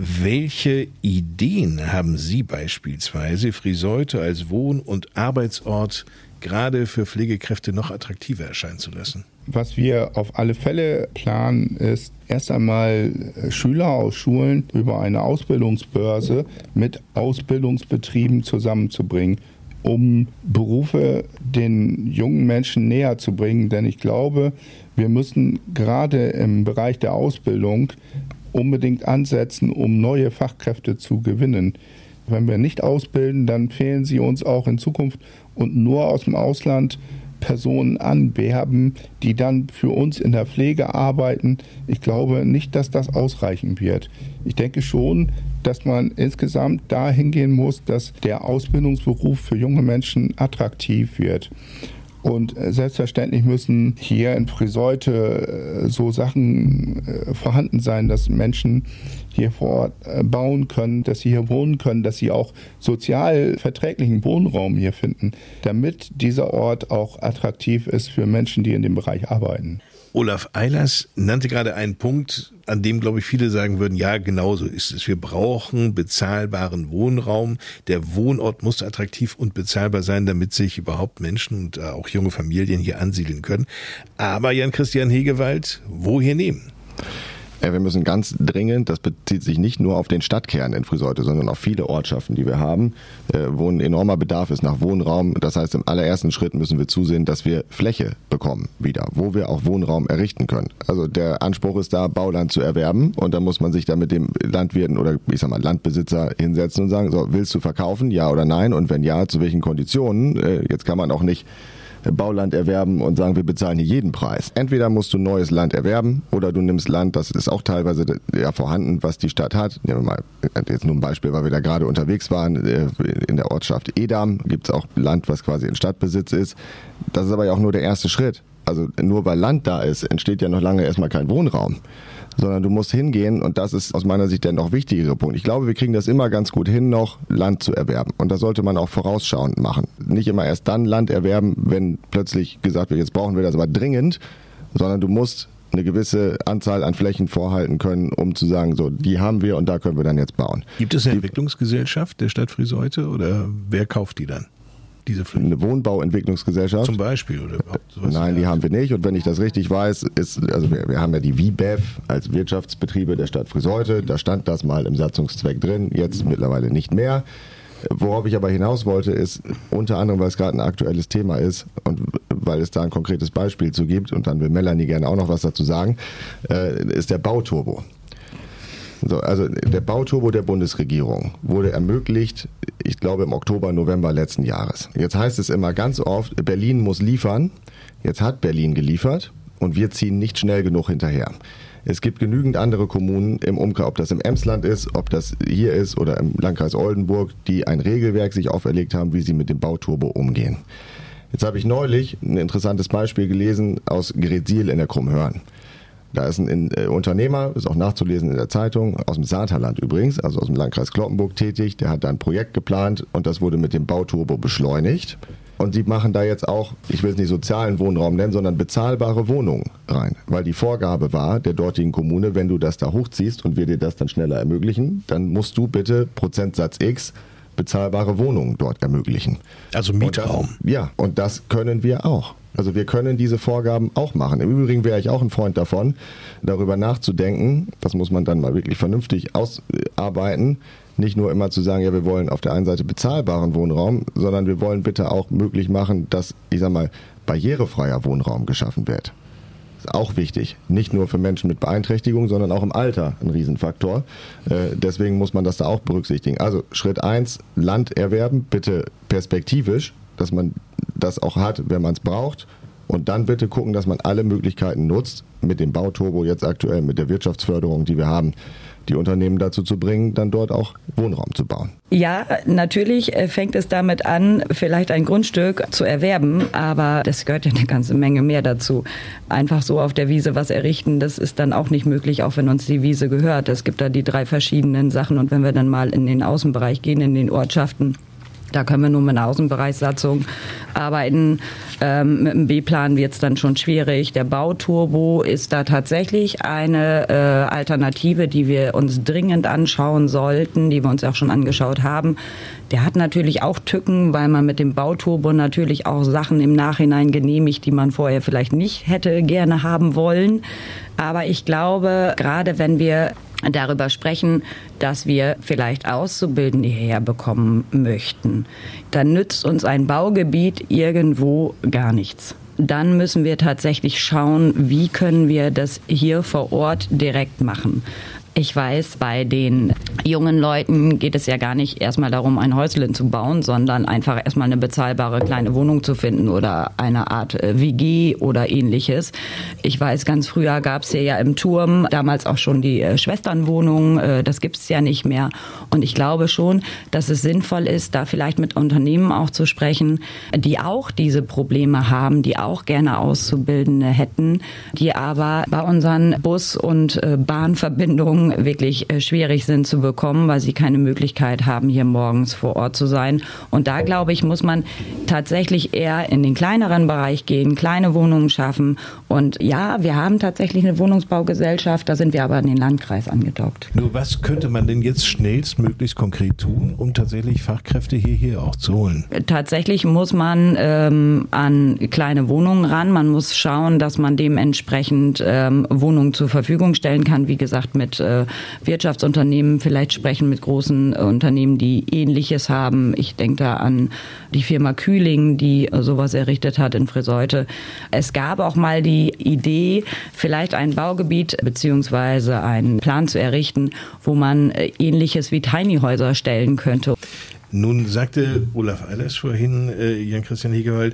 Welche Ideen haben Sie beispielsweise, Friseute als Wohn- und Arbeitsort gerade für Pflegekräfte noch attraktiver erscheinen zu lassen? Was wir auf alle Fälle planen, ist erst einmal Schüler aus Schulen über eine Ausbildungsbörse mit Ausbildungsbetrieben zusammenzubringen, um Berufe den jungen Menschen näher zu bringen. Denn ich glaube, wir müssen gerade im Bereich der Ausbildung unbedingt ansetzen, um neue Fachkräfte zu gewinnen. Wenn wir nicht ausbilden, dann fehlen sie uns auch in Zukunft und nur aus dem Ausland Personen anwerben, die dann für uns in der Pflege arbeiten. Ich glaube nicht, dass das ausreichen wird. Ich denke schon, dass man insgesamt dahin gehen muss, dass der Ausbildungsberuf für junge Menschen attraktiv wird. Und selbstverständlich müssen hier in Friseute so Sachen vorhanden sein, dass Menschen hier vor Ort bauen können, dass sie hier wohnen können, dass sie auch sozial verträglichen Wohnraum hier finden, damit dieser Ort auch attraktiv ist für Menschen, die in dem Bereich arbeiten. Olaf Eilers nannte gerade einen Punkt, an dem, glaube ich, viele sagen würden, ja, genau so ist es. Wir brauchen bezahlbaren Wohnraum. Der Wohnort muss attraktiv und bezahlbar sein, damit sich überhaupt Menschen und auch junge Familien hier ansiedeln können. Aber Jan-Christian Hegewald, woher nehmen? Ja, wir müssen ganz dringend, das bezieht sich nicht nur auf den Stadtkern in Friseute, sondern auf viele Ortschaften, die wir haben, äh, wo ein enormer Bedarf ist nach Wohnraum. Das heißt, im allerersten Schritt müssen wir zusehen, dass wir Fläche bekommen wieder, wo wir auch Wohnraum errichten können. Also der Anspruch ist da, Bauland zu erwerben, und dann muss man sich da mit dem Landwirten oder ich sag mal Landbesitzer hinsetzen und sagen, so, willst du verkaufen, ja oder nein? Und wenn ja, zu welchen Konditionen? Äh, jetzt kann man auch nicht Bauland erwerben und sagen, wir bezahlen hier jeden Preis. Entweder musst du neues Land erwerben oder du nimmst Land, das ist auch teilweise ja vorhanden, was die Stadt hat. Nehmen wir mal jetzt nur ein Beispiel, weil wir da gerade unterwegs waren. In der Ortschaft Edam gibt es auch Land, was quasi in Stadtbesitz ist. Das ist aber ja auch nur der erste Schritt. Also nur weil Land da ist, entsteht ja noch lange erstmal kein Wohnraum. Sondern du musst hingehen, und das ist aus meiner Sicht der noch wichtigere Punkt. Ich glaube, wir kriegen das immer ganz gut hin, noch Land zu erwerben. Und das sollte man auch vorausschauend machen. Nicht immer erst dann Land erwerben, wenn plötzlich gesagt wird, jetzt brauchen wir das aber dringend, sondern du musst eine gewisse Anzahl an Flächen vorhalten können, um zu sagen, so, die haben wir und da können wir dann jetzt bauen. Gibt es eine Entwicklungsgesellschaft der Stadt Friseute oder wer kauft die dann? Diese eine Wohnbauentwicklungsgesellschaft. Zum Beispiel? Oder sowas? Nein, die haben wir nicht. Und wenn ich das richtig weiß, ist, also wir, wir haben ja die W I B E F als Wirtschaftsbetriebe der Stadt Friseute. Da stand das mal im Satzungszweck drin, jetzt mittlerweile nicht mehr. Worauf ich aber hinaus wollte, ist unter anderem, weil es gerade ein aktuelles Thema ist und weil es da ein konkretes Beispiel zu gibt, und dann will Melanie gerne auch noch was dazu sagen, äh, ist der Bauturbo. So, also der Bauturbo der Bundesregierung wurde ermöglicht, ich glaube im Oktober, November letzten Jahres. Jetzt heißt es immer ganz oft, Berlin muss liefern. Jetzt hat Berlin geliefert und wir ziehen nicht schnell genug hinterher. Es gibt genügend andere Kommunen im Umkreis, ob das im Emsland ist, ob das hier ist oder im Landkreis Oldenburg, die ein Regelwerk sich auferlegt haben, wie sie mit dem Bauturbo umgehen. Jetzt habe ich neulich ein interessantes Beispiel gelesen aus Gretzsiel in der Krummhörn. Da ist ein, ein äh, Unternehmer, ist auch nachzulesen in der Zeitung, aus dem Saarland übrigens, also aus dem Landkreis Cloppenburg tätig, der hat da ein Projekt geplant und das wurde mit dem Bauturbo beschleunigt. Und sie machen da jetzt auch, ich will es nicht sozialen Wohnraum nennen, sondern bezahlbare Wohnungen rein. Weil die Vorgabe war der dortigen Kommune, wenn du das da hochziehst und wir dir das dann schneller ermöglichen, dann musst du bitte Prozentsatz X bezahlbare Wohnungen dort ermöglichen. Also Mietraum. Und das, ja, und das können wir auch. Also wir können diese Vorgaben auch machen. Im Übrigen wäre ich auch ein Freund davon, darüber nachzudenken, das muss man dann mal wirklich vernünftig ausarbeiten, nicht nur immer zu sagen, ja, wir wollen auf der einen Seite bezahlbaren Wohnraum, sondern wir wollen bitte auch möglich machen, dass, ich sag mal, barrierefreier Wohnraum geschaffen wird. Das ist auch wichtig. Nicht nur für Menschen mit Beeinträchtigung, sondern auch im Alter ein Riesenfaktor. Äh, deswegen muss man das da auch berücksichtigen. Also Schritt eins, Land erwerben, bitte perspektivisch, dass man das auch hat, wenn man es braucht. Und dann bitte gucken, dass man alle Möglichkeiten nutzt, mit dem Bauturbo jetzt aktuell, mit der Wirtschaftsförderung, die wir haben, die Unternehmen dazu zu bringen, dann dort auch Wohnraum zu bauen. Ja, natürlich fängt es damit an, vielleicht ein Grundstück zu erwerben, aber das gehört ja eine ganze Menge mehr dazu. Einfach so auf der Wiese was errichten, das ist dann auch nicht möglich, auch wenn uns die Wiese gehört. Es gibt da die drei verschiedenen Sachen und wenn wir dann mal in den Außenbereich gehen, in den Ortschaften, da können wir nur mit einer Außenbereichssatzung arbeiten. Ähm, mit dem B-Plan wird es dann schon schwierig. Der Bauturbo ist da tatsächlich eine äh, Alternative, die wir uns dringend anschauen sollten, die wir uns auch schon angeschaut haben. Der hat natürlich auch Tücken, weil man mit dem Bauturbo natürlich auch Sachen im Nachhinein genehmigt, die man vorher vielleicht nicht hätte gerne haben wollen. Aber ich glaube, gerade wenn wir darüber sprechen, dass wir vielleicht Auszubildende hierher bekommen möchten, dann nützt uns ein Baugebiet irgendwo gar nichts. Dann müssen wir tatsächlich schauen, wie können wir das hier vor Ort direkt machen. Ich weiß, bei den jungen Leuten geht es ja gar nicht erstmal darum, ein Häuschen zu bauen, sondern einfach erstmal eine bezahlbare kleine Wohnung zu finden oder eine Art W G oder ähnliches. Ich weiß, ganz früher gab es hier ja im Turm damals auch schon die äh, Schwesternwohnung. Äh, das gibt es ja nicht mehr. Und ich glaube schon, dass es sinnvoll ist, da vielleicht mit Unternehmen auch zu sprechen, die auch diese Probleme haben, die auch gerne Auszubildende hätten, die aber bei unseren Bus- und äh, Bahnverbindungen wirklich äh, schwierig sind zu bekommen, weil sie keine Möglichkeit haben, hier morgens vor Ort zu sein. Und da, glaube ich, muss man tatsächlich eher in den kleineren Bereich gehen, kleine Wohnungen schaffen. Und ja, wir haben tatsächlich eine Wohnungsbaugesellschaft, da sind wir aber an den Landkreis angedockt. Nur was könnte man denn jetzt schnellstmöglichst konkret tun, um tatsächlich Fachkräfte hierher auch zu holen? Tatsächlich muss man ähm, an kleine Wohnungen ran. Man muss schauen, dass man dementsprechend ähm, Wohnungen zur Verfügung stellen kann. Wie gesagt, mit äh, Wirtschaftsunternehmen vielleicht sprechen, mit großen äh, Unternehmen, die Ähnliches haben. Ich denke da an die Firma Kühling, die äh, sowas errichtet hat in Friseute. Es gab auch mal die Idee, vielleicht ein Baugebiet beziehungsweise einen Plan zu errichten, wo man äh, Ähnliches wie Tiny-Häuser stellen könnte. Nun sagte Olaf Eilers vorhin, äh, Jan-Christian Hegewald,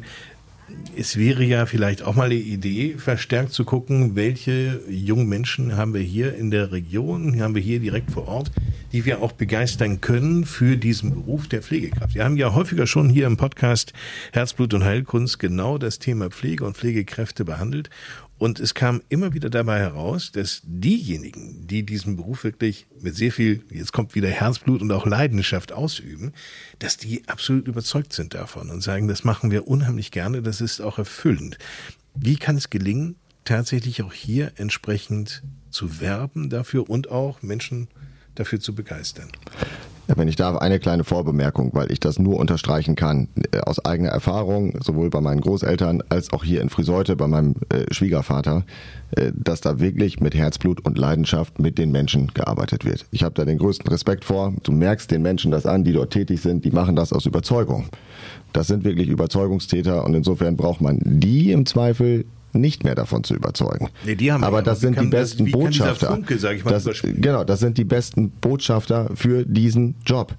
es wäre ja vielleicht auch mal eine Idee, verstärkt zu gucken, welche jungen Menschen haben wir hier in der Region, haben wir hier direkt vor Ort, die wir auch begeistern können für diesen Beruf der Pflegekraft. Wir haben ja häufiger schon hier im Podcast Herzblut und Heilkunst genau das Thema Pflege und Pflegekräfte behandelt. Und es kam immer wieder dabei heraus, dass diejenigen, die diesen Beruf wirklich mit sehr viel, jetzt kommt wieder Herzblut und auch Leidenschaft ausüben, dass die absolut überzeugt sind davon und sagen, das machen wir unheimlich gerne, das ist auch erfüllend. Wie kann es gelingen, tatsächlich auch hier entsprechend zu werben dafür und auch Menschen dafür zu begeistern? Ja, wenn ich darf, eine kleine Vorbemerkung, weil ich das nur unterstreichen kann, äh, aus eigener Erfahrung, sowohl bei meinen Großeltern als auch hier in Friseute bei meinem äh, Schwiegervater, äh, dass da wirklich mit Herzblut und Leidenschaft mit den Menschen gearbeitet wird. Ich habe da den größten Respekt vor. Du merkst den Menschen das an, die dort tätig sind, die machen das aus Überzeugung. Das sind wirklich Überzeugungstäter und insofern braucht man die im Zweifel nicht mehr davon zu überzeugen. Nee, die haben aber das sind die besten das, Botschafter. Funke, sag ich mal, das, genau, das sind die besten Botschafter für diesen Job.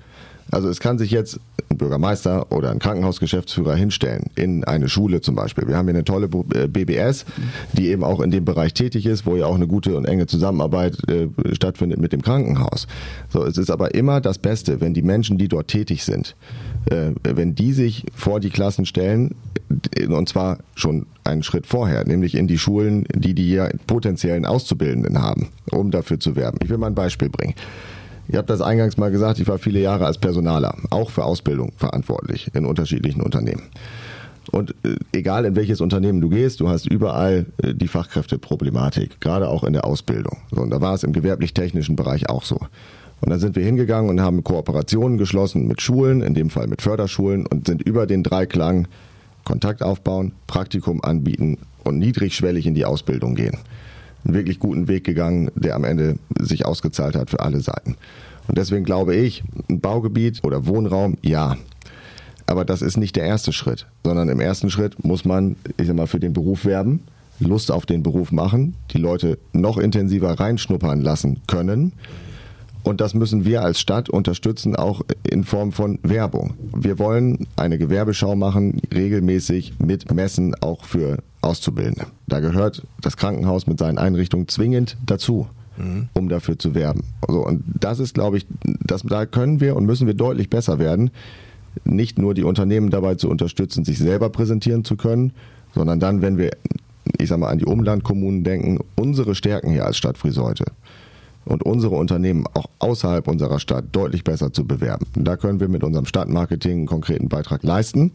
Also es kann sich jetzt ein Bürgermeister oder ein Krankenhausgeschäftsführer hinstellen, in eine Schule zum Beispiel. Wir haben hier eine tolle B B S, die eben auch in dem Bereich tätig ist, wo ja auch eine gute und enge Zusammenarbeit äh, stattfindet mit dem Krankenhaus. So, es ist aber immer das Beste, wenn die Menschen, die dort tätig sind, äh, wenn die sich vor die Klassen stellen, und zwar schon einen Schritt vorher, nämlich in die Schulen, die die ja potenziellen Auszubildenden haben, um dafür zu werben. Ich will mal ein Beispiel bringen. Ihr habt das eingangs mal gesagt, ich war viele Jahre als Personaler, auch für Ausbildung verantwortlich in unterschiedlichen Unternehmen. Und äh, egal in welches Unternehmen du gehst, du hast überall äh, die Fachkräfteproblematik, gerade auch in der Ausbildung. So, und da war es im gewerblich-technischen Bereich auch so. Und dann sind wir hingegangen und haben Kooperationen geschlossen mit Schulen, in dem Fall mit Förderschulen, und sind über den Dreiklang Kontakt aufbauen, Praktikum anbieten und niedrigschwellig in die Ausbildung gehen. Einen wirklich guten Weg gegangen, der am Ende sich ausgezahlt hat für alle Seiten. Und deswegen glaube ich, ein Baugebiet oder Wohnraum, ja. Aber das ist nicht der erste Schritt, sondern im ersten Schritt muss man, ich sag mal, für den Beruf werben, Lust auf den Beruf machen, die Leute noch intensiver reinschnuppern lassen können. Und das müssen wir als Stadt unterstützen, auch in Form von Werbung. Wir wollen eine Gewerbeschau machen, regelmäßig mit Messen, auch für Auszubildende. Da gehört das Krankenhaus mit seinen Einrichtungen zwingend dazu, mhm. um dafür zu werben. Also, und das ist, glaube ich, das, da können wir und müssen wir deutlich besser werden, nicht nur die Unternehmen dabei zu unterstützen, sich selber präsentieren zu können, sondern dann, wenn wir, ich sag mal, an die Umlandkommunen denken, unsere Stärken hier als Stadt Friseute und unsere Unternehmen auch außerhalb unserer Stadt deutlich besser zu bewerben. Und da können wir mit unserem Stadtmarketing einen konkreten Beitrag leisten.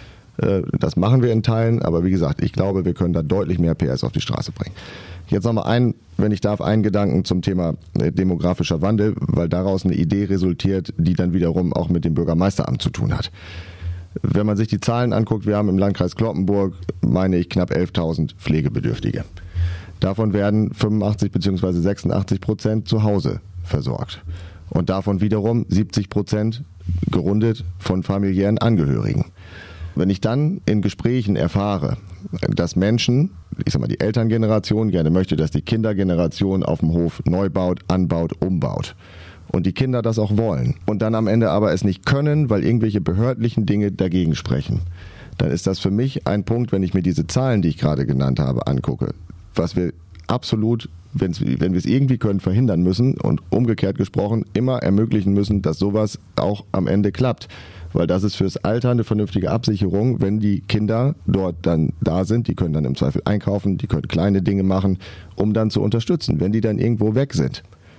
Das machen wir in Teilen, aber wie gesagt, ich glaube, wir können da deutlich mehr P S auf die Straße bringen. Jetzt nochmal ein, wenn ich darf, einen Gedanken zum Thema demografischer Wandel, weil daraus eine Idee resultiert, die dann wiederum auch mit dem Bürgermeisteramt zu tun hat. Wenn man sich die Zahlen anguckt, wir haben im Landkreis Cloppenburg, meine ich, knapp elftausend Pflegebedürftige. Davon werden fünfundachtzig bzw. sechsundachtzig Prozent zu Hause versorgt. Und davon wiederum siebzig Prozent gerundet von familiären Angehörigen. Wenn ich dann in Gesprächen erfahre, dass Menschen, ich sag mal die Elterngeneration gerne möchte, dass die Kindergeneration auf dem Hof neu baut, anbaut, umbaut und die Kinder das auch wollen und dann am Ende aber es nicht können, weil irgendwelche behördlichen Dinge dagegen sprechen, dann ist das für mich ein Punkt, wenn ich mir diese Zahlen, die ich gerade genannt habe, angucke, was wir absolut, wenn wir es irgendwie können, verhindern müssen und umgekehrt gesprochen immer ermöglichen müssen, dass sowas auch am Ende klappt. Weil das ist fürs Alter eine vernünftige Absicherung, wenn die Kinder dort dann da sind, die können dann im Zweifel einkaufen, die können kleine Dinge machen, um dann zu unterstützen, wenn die dann irgendwo weg sind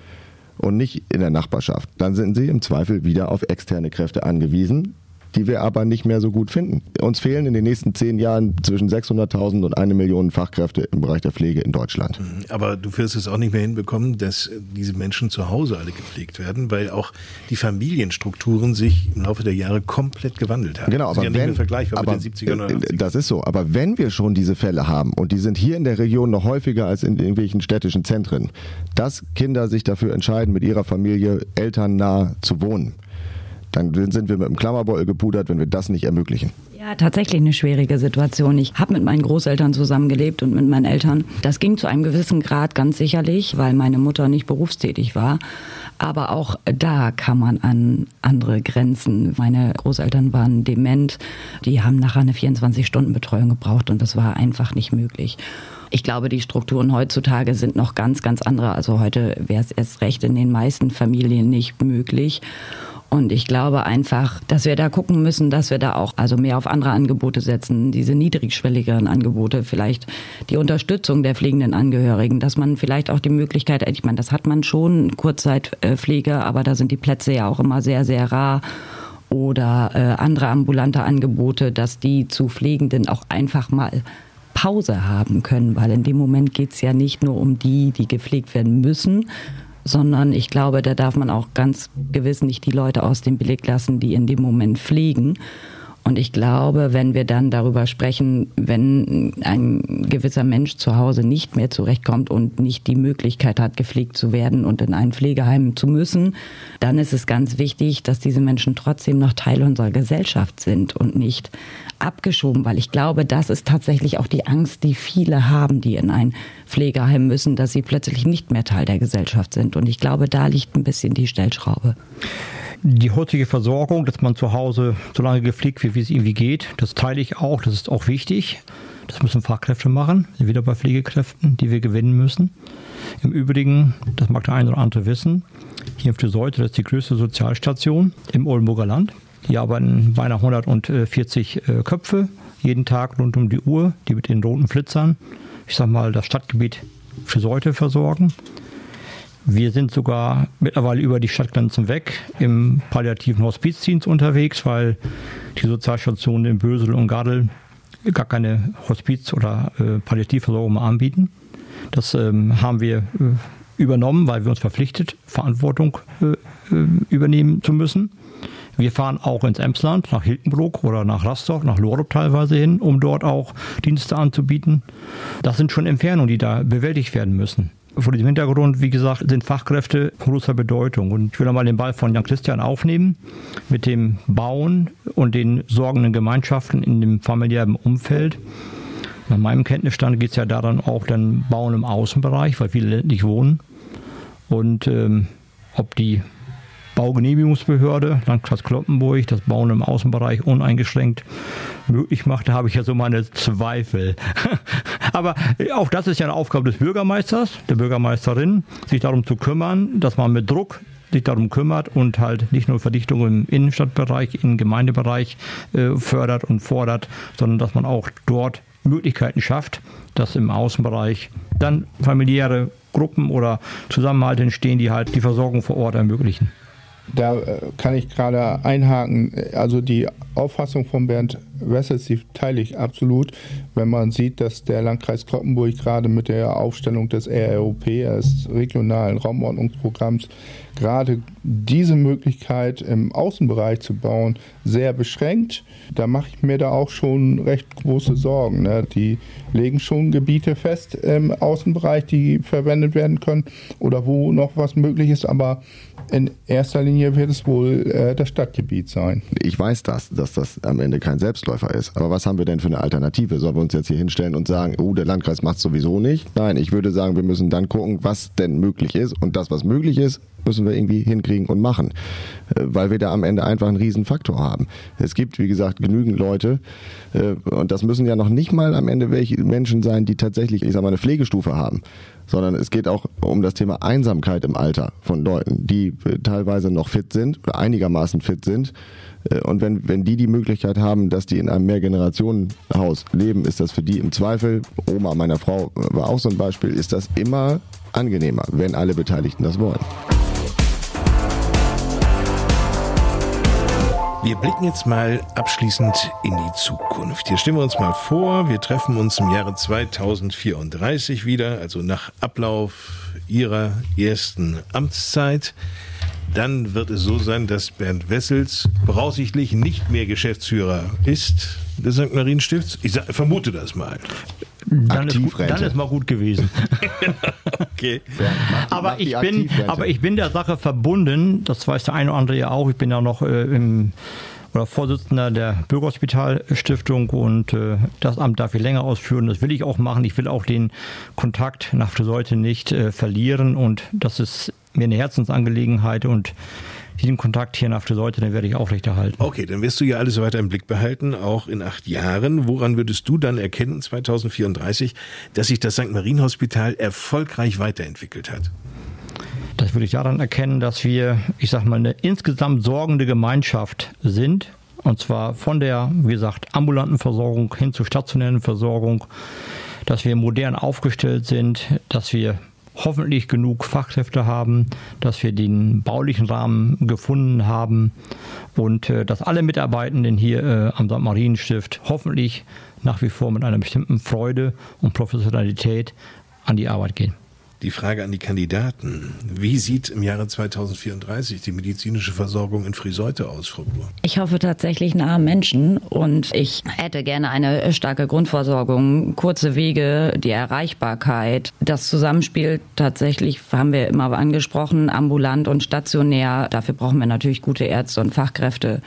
und nicht in der Nachbarschaft. Dann sind sie im Zweifel wieder auf externe Kräfte angewiesen, die wir aber nicht mehr so gut finden. Uns fehlen in den nächsten zehn Jahren zwischen sechshunderttausend und eine Million Fachkräfte im Bereich der Pflege in Deutschland. Aber du wirst es auch nicht mehr hinbekommen, dass diese Menschen zu Hause alle gepflegt werden, weil auch die Familienstrukturen sich im Laufe der Jahre komplett gewandelt haben. Genau, aber ja wenn, nicht mehr vergleichbar aber, mit den siebzigern oder achtzigern. Das ist so, aber wenn wir schon diese Fälle haben und die sind hier in der Region noch häufiger als in irgendwelchen städtischen Zentren, dass Kinder sich dafür entscheiden, mit ihrer Familie elternnah zu wohnen, dann sind wir mit dem Klammerbeutel gepudert, wenn wir das nicht ermöglichen. Ja, tatsächlich eine schwierige Situation. Ich habe mit meinen Großeltern zusammengelebt und mit meinen Eltern. Das ging zu einem gewissen Grad ganz sicherlich, weil meine Mutter nicht berufstätig war. Aber auch da kam man an andere Grenzen. Meine Großeltern waren dement. Die haben nachher eine vierundzwanzig-Stunden-Betreuung gebraucht und das war einfach nicht möglich. Ich glaube, die Strukturen heutzutage sind noch ganz, ganz andere. Also heute wäre es erst recht in den meisten Familien nicht möglich. Und ich glaube einfach, dass wir da gucken müssen, dass wir da auch also mehr auf andere Angebote setzen, diese niedrigschwelligeren Angebote, vielleicht die Unterstützung der pflegenden Angehörigen, dass man vielleicht auch die Möglichkeit, ich meine, das hat man schon, Kurzzeitpflege, aber da sind die Plätze ja auch immer sehr, sehr rar. Oder äh, andere ambulante Angebote, dass die zu Pflegenden auch einfach mal Pause haben können, weil in dem Moment geht es ja nicht nur um die, die gepflegt werden müssen, sondern ich glaube, da darf man auch ganz gewiss nicht die Leute aus dem Blick lassen, die in dem Moment pflegen. Und ich glaube, wenn wir dann darüber sprechen, wenn ein gewisser Mensch zu Hause nicht mehr zurechtkommt und nicht die Möglichkeit hat, gepflegt zu werden und in ein Pflegeheim zu müssen, dann ist es ganz wichtig, dass diese Menschen trotzdem noch Teil unserer Gesellschaft sind und nicht abgeschoben, weil ich glaube, das ist tatsächlich auch die Angst, die viele haben, die in ein Pflegeheim müssen, dass sie plötzlich nicht mehr Teil der Gesellschaft sind. Und ich glaube, da liegt ein bisschen die Stellschraube. Die heutige Versorgung, dass man zu Hause so lange gepflegt wird, wie es irgendwie geht, das teile ich auch, das ist auch wichtig. Das müssen Fachkräfte machen, wieder bei Pflegekräften, die wir gewinnen müssen. Im Übrigen, das mag der eine oder andere wissen, hier in Friseute, das ist die größte Sozialstation im Oldenburger Land. Hier arbeiten beinahe hundertvierzig Köpfe, jeden Tag rund um die Uhr, die mit den roten Flitzern, ich sag mal, das Stadtgebiet Friseute versorgen. Wir sind sogar mittlerweile über die Stadtgrenzen weg im palliativen Hospizdienst unterwegs, weil die Sozialstationen in Bösel und Gadel gar keine Hospiz- oder äh, Palliativversorgung mehr anbieten. Das ähm, haben wir äh, übernommen, weil wir uns verpflichtet, Verantwortung äh, übernehmen zu müssen. Wir fahren auch ins Emsland, nach Hildenbrook oder nach Rastorf, nach Lorup teilweise hin, um dort auch Dienste anzubieten. Das sind schon Entfernungen, die da bewältigt werden müssen. Vor diesem Hintergrund, wie gesagt, sind Fachkräfte von großer Bedeutung. Und ich will einmal den Ball von Jan Christian aufnehmen mit dem Bauen und den sorgenden Gemeinschaften in dem familiären Umfeld. Nach meinem Kenntnisstand geht es ja daran auch dann Bauen im Außenbereich, weil viele ländlich wohnen. Und ähm, ob die Baugenehmigungsbehörde, Landkreis Cloppenburg, das Bauen im Außenbereich uneingeschränkt möglich macht, da habe ich ja so meine Zweifel. Aber auch das ist ja eine Aufgabe des Bürgermeisters, der Bürgermeisterin, sich darum zu kümmern, dass man mit Druck sich darum kümmert und halt nicht nur Verdichtung im Innenstadtbereich, im Gemeindebereich äh, fördert und fordert, sondern dass man auch dort Möglichkeiten schafft, dass im Außenbereich dann familiäre Gruppen oder Zusammenhalte entstehen, die halt die Versorgung vor Ort ermöglichen. Da kann ich gerade einhaken, also die Auffassung von Bernd Wessels, die teile ich absolut, wenn man sieht, dass der Landkreis Cloppenburg gerade mit der Aufstellung des R R O P, des regionalen Raumordnungsprogramms, gerade diese Möglichkeit im Außenbereich zu bauen, sehr beschränkt. Da mache ich mir da auch schon recht große Sorgen. Ne? Die legen schon Gebiete fest im Außenbereich, die verwendet werden können oder wo noch was möglich ist, aber in erster Linie wird es wohl äh, das Stadtgebiet sein. Ich weiß das, dass das am Ende kein Selbstläufer ist. Aber was haben wir denn für eine Alternative? Sollen wir uns jetzt hier hinstellen und sagen, oh, der Landkreis macht es sowieso nicht? Nein, ich würde sagen, wir müssen dann gucken, was denn möglich ist. Und das, was möglich ist, müssen wir irgendwie hinkriegen und machen. Weil wir da am Ende einfach einen Riesenfaktor haben. Es gibt, wie gesagt, genügend Leute, und das müssen ja noch nicht mal am Ende welche Menschen sein, die tatsächlich, ich sag mal, eine Pflegestufe haben. Sondern es geht auch um das Thema Einsamkeit im Alter von Leuten, die teilweise noch fit sind oder einigermaßen fit sind. Und wenn, wenn die die Möglichkeit haben, dass die in einem Mehrgenerationenhaus leben, ist das für die im Zweifel, Oma meiner Frau war auch so ein Beispiel, ist das immer angenehmer, wenn alle Beteiligten das wollen. Wir blicken jetzt mal abschließend in die Zukunft. Hier stellen wir uns mal vor, wir treffen uns im Jahre zweitausendvierunddreißig wieder, also nach Ablauf Ihrer ersten Amtszeit. Dann wird es so sein, dass Bernd Wessels voraussichtlich nicht mehr Geschäftsführer ist des Sankt Marienstifts. Ich sag, vermute das mal. Dann ist, gut, dann ist mal gut gewesen. Okay. Ja, aber, ich bin, aber ich bin der Sache verbunden, das weiß der eine oder andere ja auch, ich bin ja noch äh, im, oder Vorsitzender der Bürgerhospitalstiftung und äh, das Amt darf ich länger ausführen, das will ich auch machen. Ich will auch den Kontakt nach Friseute nicht äh, verlieren und das ist mir eine Herzensangelegenheit und diesen Kontakt hier nach Friseute, den werde ich aufrechterhalten. Okay, dann wirst du ja alles weiter im Blick behalten, auch in acht Jahren. Woran würdest du dann erkennen, zweitausendvierunddreißig, dass sich das Sankt Marien Hospital erfolgreich weiterentwickelt hat? Das würde ich daran erkennen, dass wir, ich sag mal, eine insgesamt sorgende Gemeinschaft sind. Und zwar von der, wie gesagt, ambulanten Versorgung hin zur stationären Versorgung. Dass wir modern aufgestellt sind, dass wir hoffentlich genug Fachkräfte haben, dass wir den baulichen Rahmen gefunden haben und äh, dass alle Mitarbeitenden hier äh, am Sankt Marienstift hoffentlich nach wie vor mit einer bestimmten Freude und Professionalität an die Arbeit gehen. Die Frage an die Kandidaten. Wie sieht im Jahre zweitausendvierunddreißig die medizinische Versorgung in Friseute aus, Frau Buhr? Ich hoffe tatsächlich nah am Menschen und ich hätte gerne eine starke Grundversorgung, kurze Wege, die Erreichbarkeit. Das Zusammenspiel tatsächlich haben wir immer angesprochen, ambulant und stationär. Dafür brauchen wir natürlich gute Ärzte und Fachkräfte.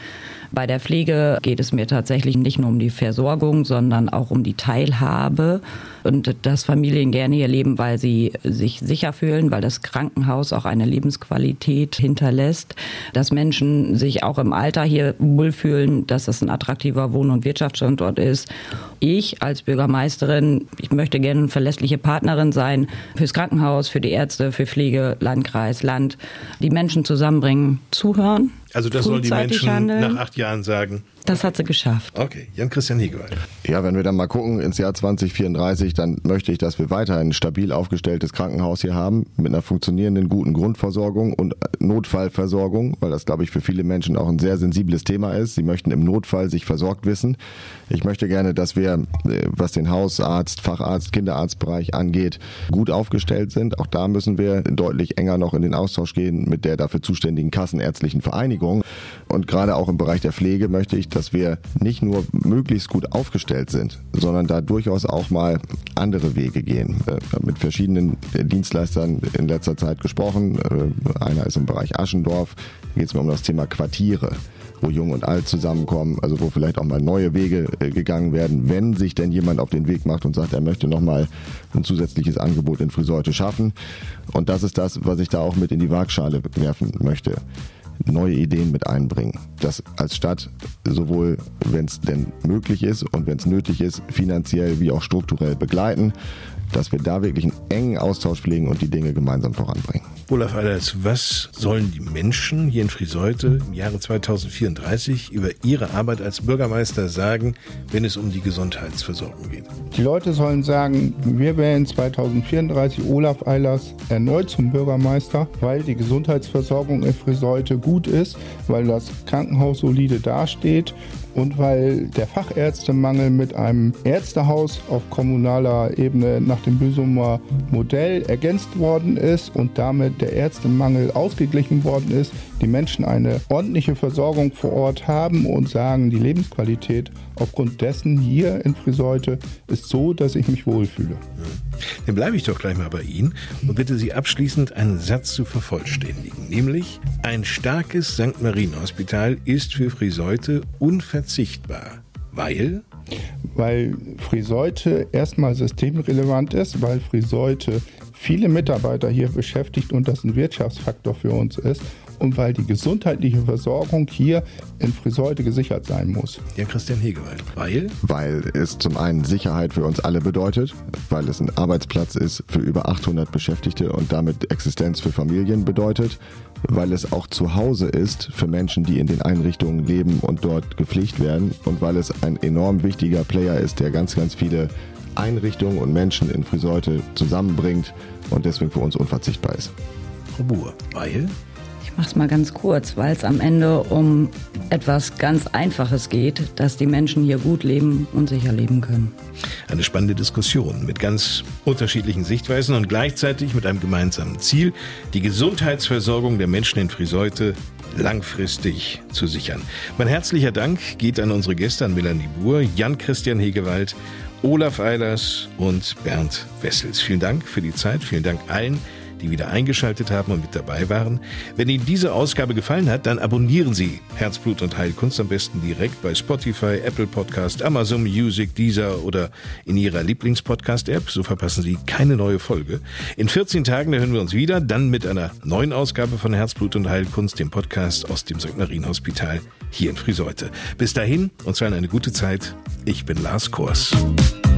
Bei der Pflege geht es mir tatsächlich nicht nur um die Versorgung, sondern auch um die Teilhabe und dass Familien gerne hier leben, weil sie sich sicher fühlen, weil das Krankenhaus auch eine Lebensqualität hinterlässt, dass Menschen sich auch im Alter hier wohlfühlen, dass es ein attraktiver Wohn- und Wirtschaftsstandort ist. Ich als Bürgermeisterin, ich möchte gerne eine verlässliche Partnerin sein fürs Krankenhaus, für die Ärzte, für Pflege, Landkreis, Land, die Menschen zusammenbringen, zuhören. Also das sollen die Menschen handeln. nach acht Jahren sagen. Das hat sie geschafft. Okay, Jan-Christian Hegewald. Ja, wenn wir dann mal gucken ins Jahr zwanzig vierunddreißig, dann möchte ich, dass wir weiterhin ein stabil aufgestelltes Krankenhaus hier haben, mit einer funktionierenden, guten Grundversorgung und Notfallversorgung, weil das, glaube ich, für viele Menschen auch ein sehr sensibles Thema ist. Sie möchten im Notfall sich versorgt wissen. Ich möchte gerne, dass wir, was den Hausarzt, Facharzt, Kinderarztbereich angeht, gut aufgestellt sind. Auch da müssen wir deutlich enger noch in den Austausch gehen mit der dafür zuständigen kassenärztlichen Vereinigung. Und gerade auch im Bereich der Pflege möchte ich, dass wir nicht nur möglichst gut aufgestellt sind, sondern da durchaus auch mal andere Wege gehen. Ich habe mit verschiedenen Dienstleistern in letzter Zeit gesprochen. Einer ist im Bereich Aschendorf. Da geht es mir um das Thema Quartiere, wo Jung und Alt zusammenkommen, also wo vielleicht auch mal neue Wege gegangen werden, wenn sich denn jemand auf den Weg macht und sagt, er möchte nochmal ein zusätzliches Angebot in Friseute schaffen. Und das ist das, was ich da auch mit in die Waagschale werfen möchte. Neue Ideen mit einbringen. Das als Stadt sowohl, wenn es denn möglich ist und wenn es nötig ist, finanziell wie auch strukturell begleiten, dass wir da wirklich einen engen Austausch pflegen und die Dinge gemeinsam voranbringen. Olaf Eilers, was sollen die Menschen hier in Friseute im Jahre zwanzig vierunddreißig über ihre Arbeit als Bürgermeister sagen, wenn es um die Gesundheitsversorgung geht? Die Leute sollen sagen, wir wählen zwanzig vierunddreißig Olaf Eilers erneut zum Bürgermeister, weil die Gesundheitsversorgung in Friseute gut ist, weil das Krankenhaus solide dasteht und weil der Fachärztemangel mit einem Ärztehaus auf kommunaler Ebene nach dem Büsumer Modell ergänzt worden ist und damit der Ärztemangel ausgeglichen worden ist, die Menschen eine ordentliche Versorgung vor Ort haben und sagen, die Lebensqualität aufgrund dessen hier in Friseute ist so, dass ich mich wohlfühle. Dann bleibe ich doch gleich mal bei Ihnen und bitte Sie abschließend einen Satz zu vervollständigen, nämlich ein starkes Sankt Marienhospital ist für Friseute unverzichtbar, weil... Weil Friseute erstmal systemrelevant ist, weil Friseute viele Mitarbeiter hier beschäftigt und das ein Wirtschaftsfaktor für uns ist und weil die gesundheitliche Versorgung hier in Friseute gesichert sein muss. Ja, Christian Hegewald. Weil? Weil es zum einen Sicherheit für uns alle bedeutet, weil es ein Arbeitsplatz ist für über achthundert Beschäftigte und damit Existenz für Familien bedeutet, weil es auch zu Hause ist für Menschen, die in den Einrichtungen leben und dort gepflegt werden und weil es ein enorm wichtiger Player ist, der ganz, ganz viele Einrichtungen und Menschen in Friseute zusammenbringt und deswegen für uns unverzichtbar ist. Frau Buhr, weil? Ich mache es mal ganz kurz, weil es am Ende um etwas ganz Einfaches geht, dass die Menschen hier gut leben und sicher leben können. Eine spannende Diskussion mit ganz unterschiedlichen Sichtweisen und gleichzeitig mit einem gemeinsamen Ziel, die Gesundheitsversorgung der Menschen in Friseute langfristig zu sichern. Mein herzlicher Dank geht an unsere Gäste, an Melanie Buhr, Jan-Christian Hegewald, Olaf Eilers und Bernd Wessels. Vielen Dank für die Zeit, vielen Dank allen, die wieder eingeschaltet haben und mit dabei waren. Wenn Ihnen diese Ausgabe gefallen hat, dann abonnieren Sie Herzblut und Heilkunst am besten direkt bei Spotify, Apple Podcast, Amazon Music, Deezer oder in Ihrer Lieblingspodcast-App. So verpassen Sie keine neue Folge. In vierzehn Tagen hören wir uns wieder, dann mit einer neuen Ausgabe von Herzblut und Heilkunst, dem Podcast aus dem Sankt Marienhospital hier in Friseute. Bis dahin, uns allen eine gute Zeit. Ich bin Lars Kors.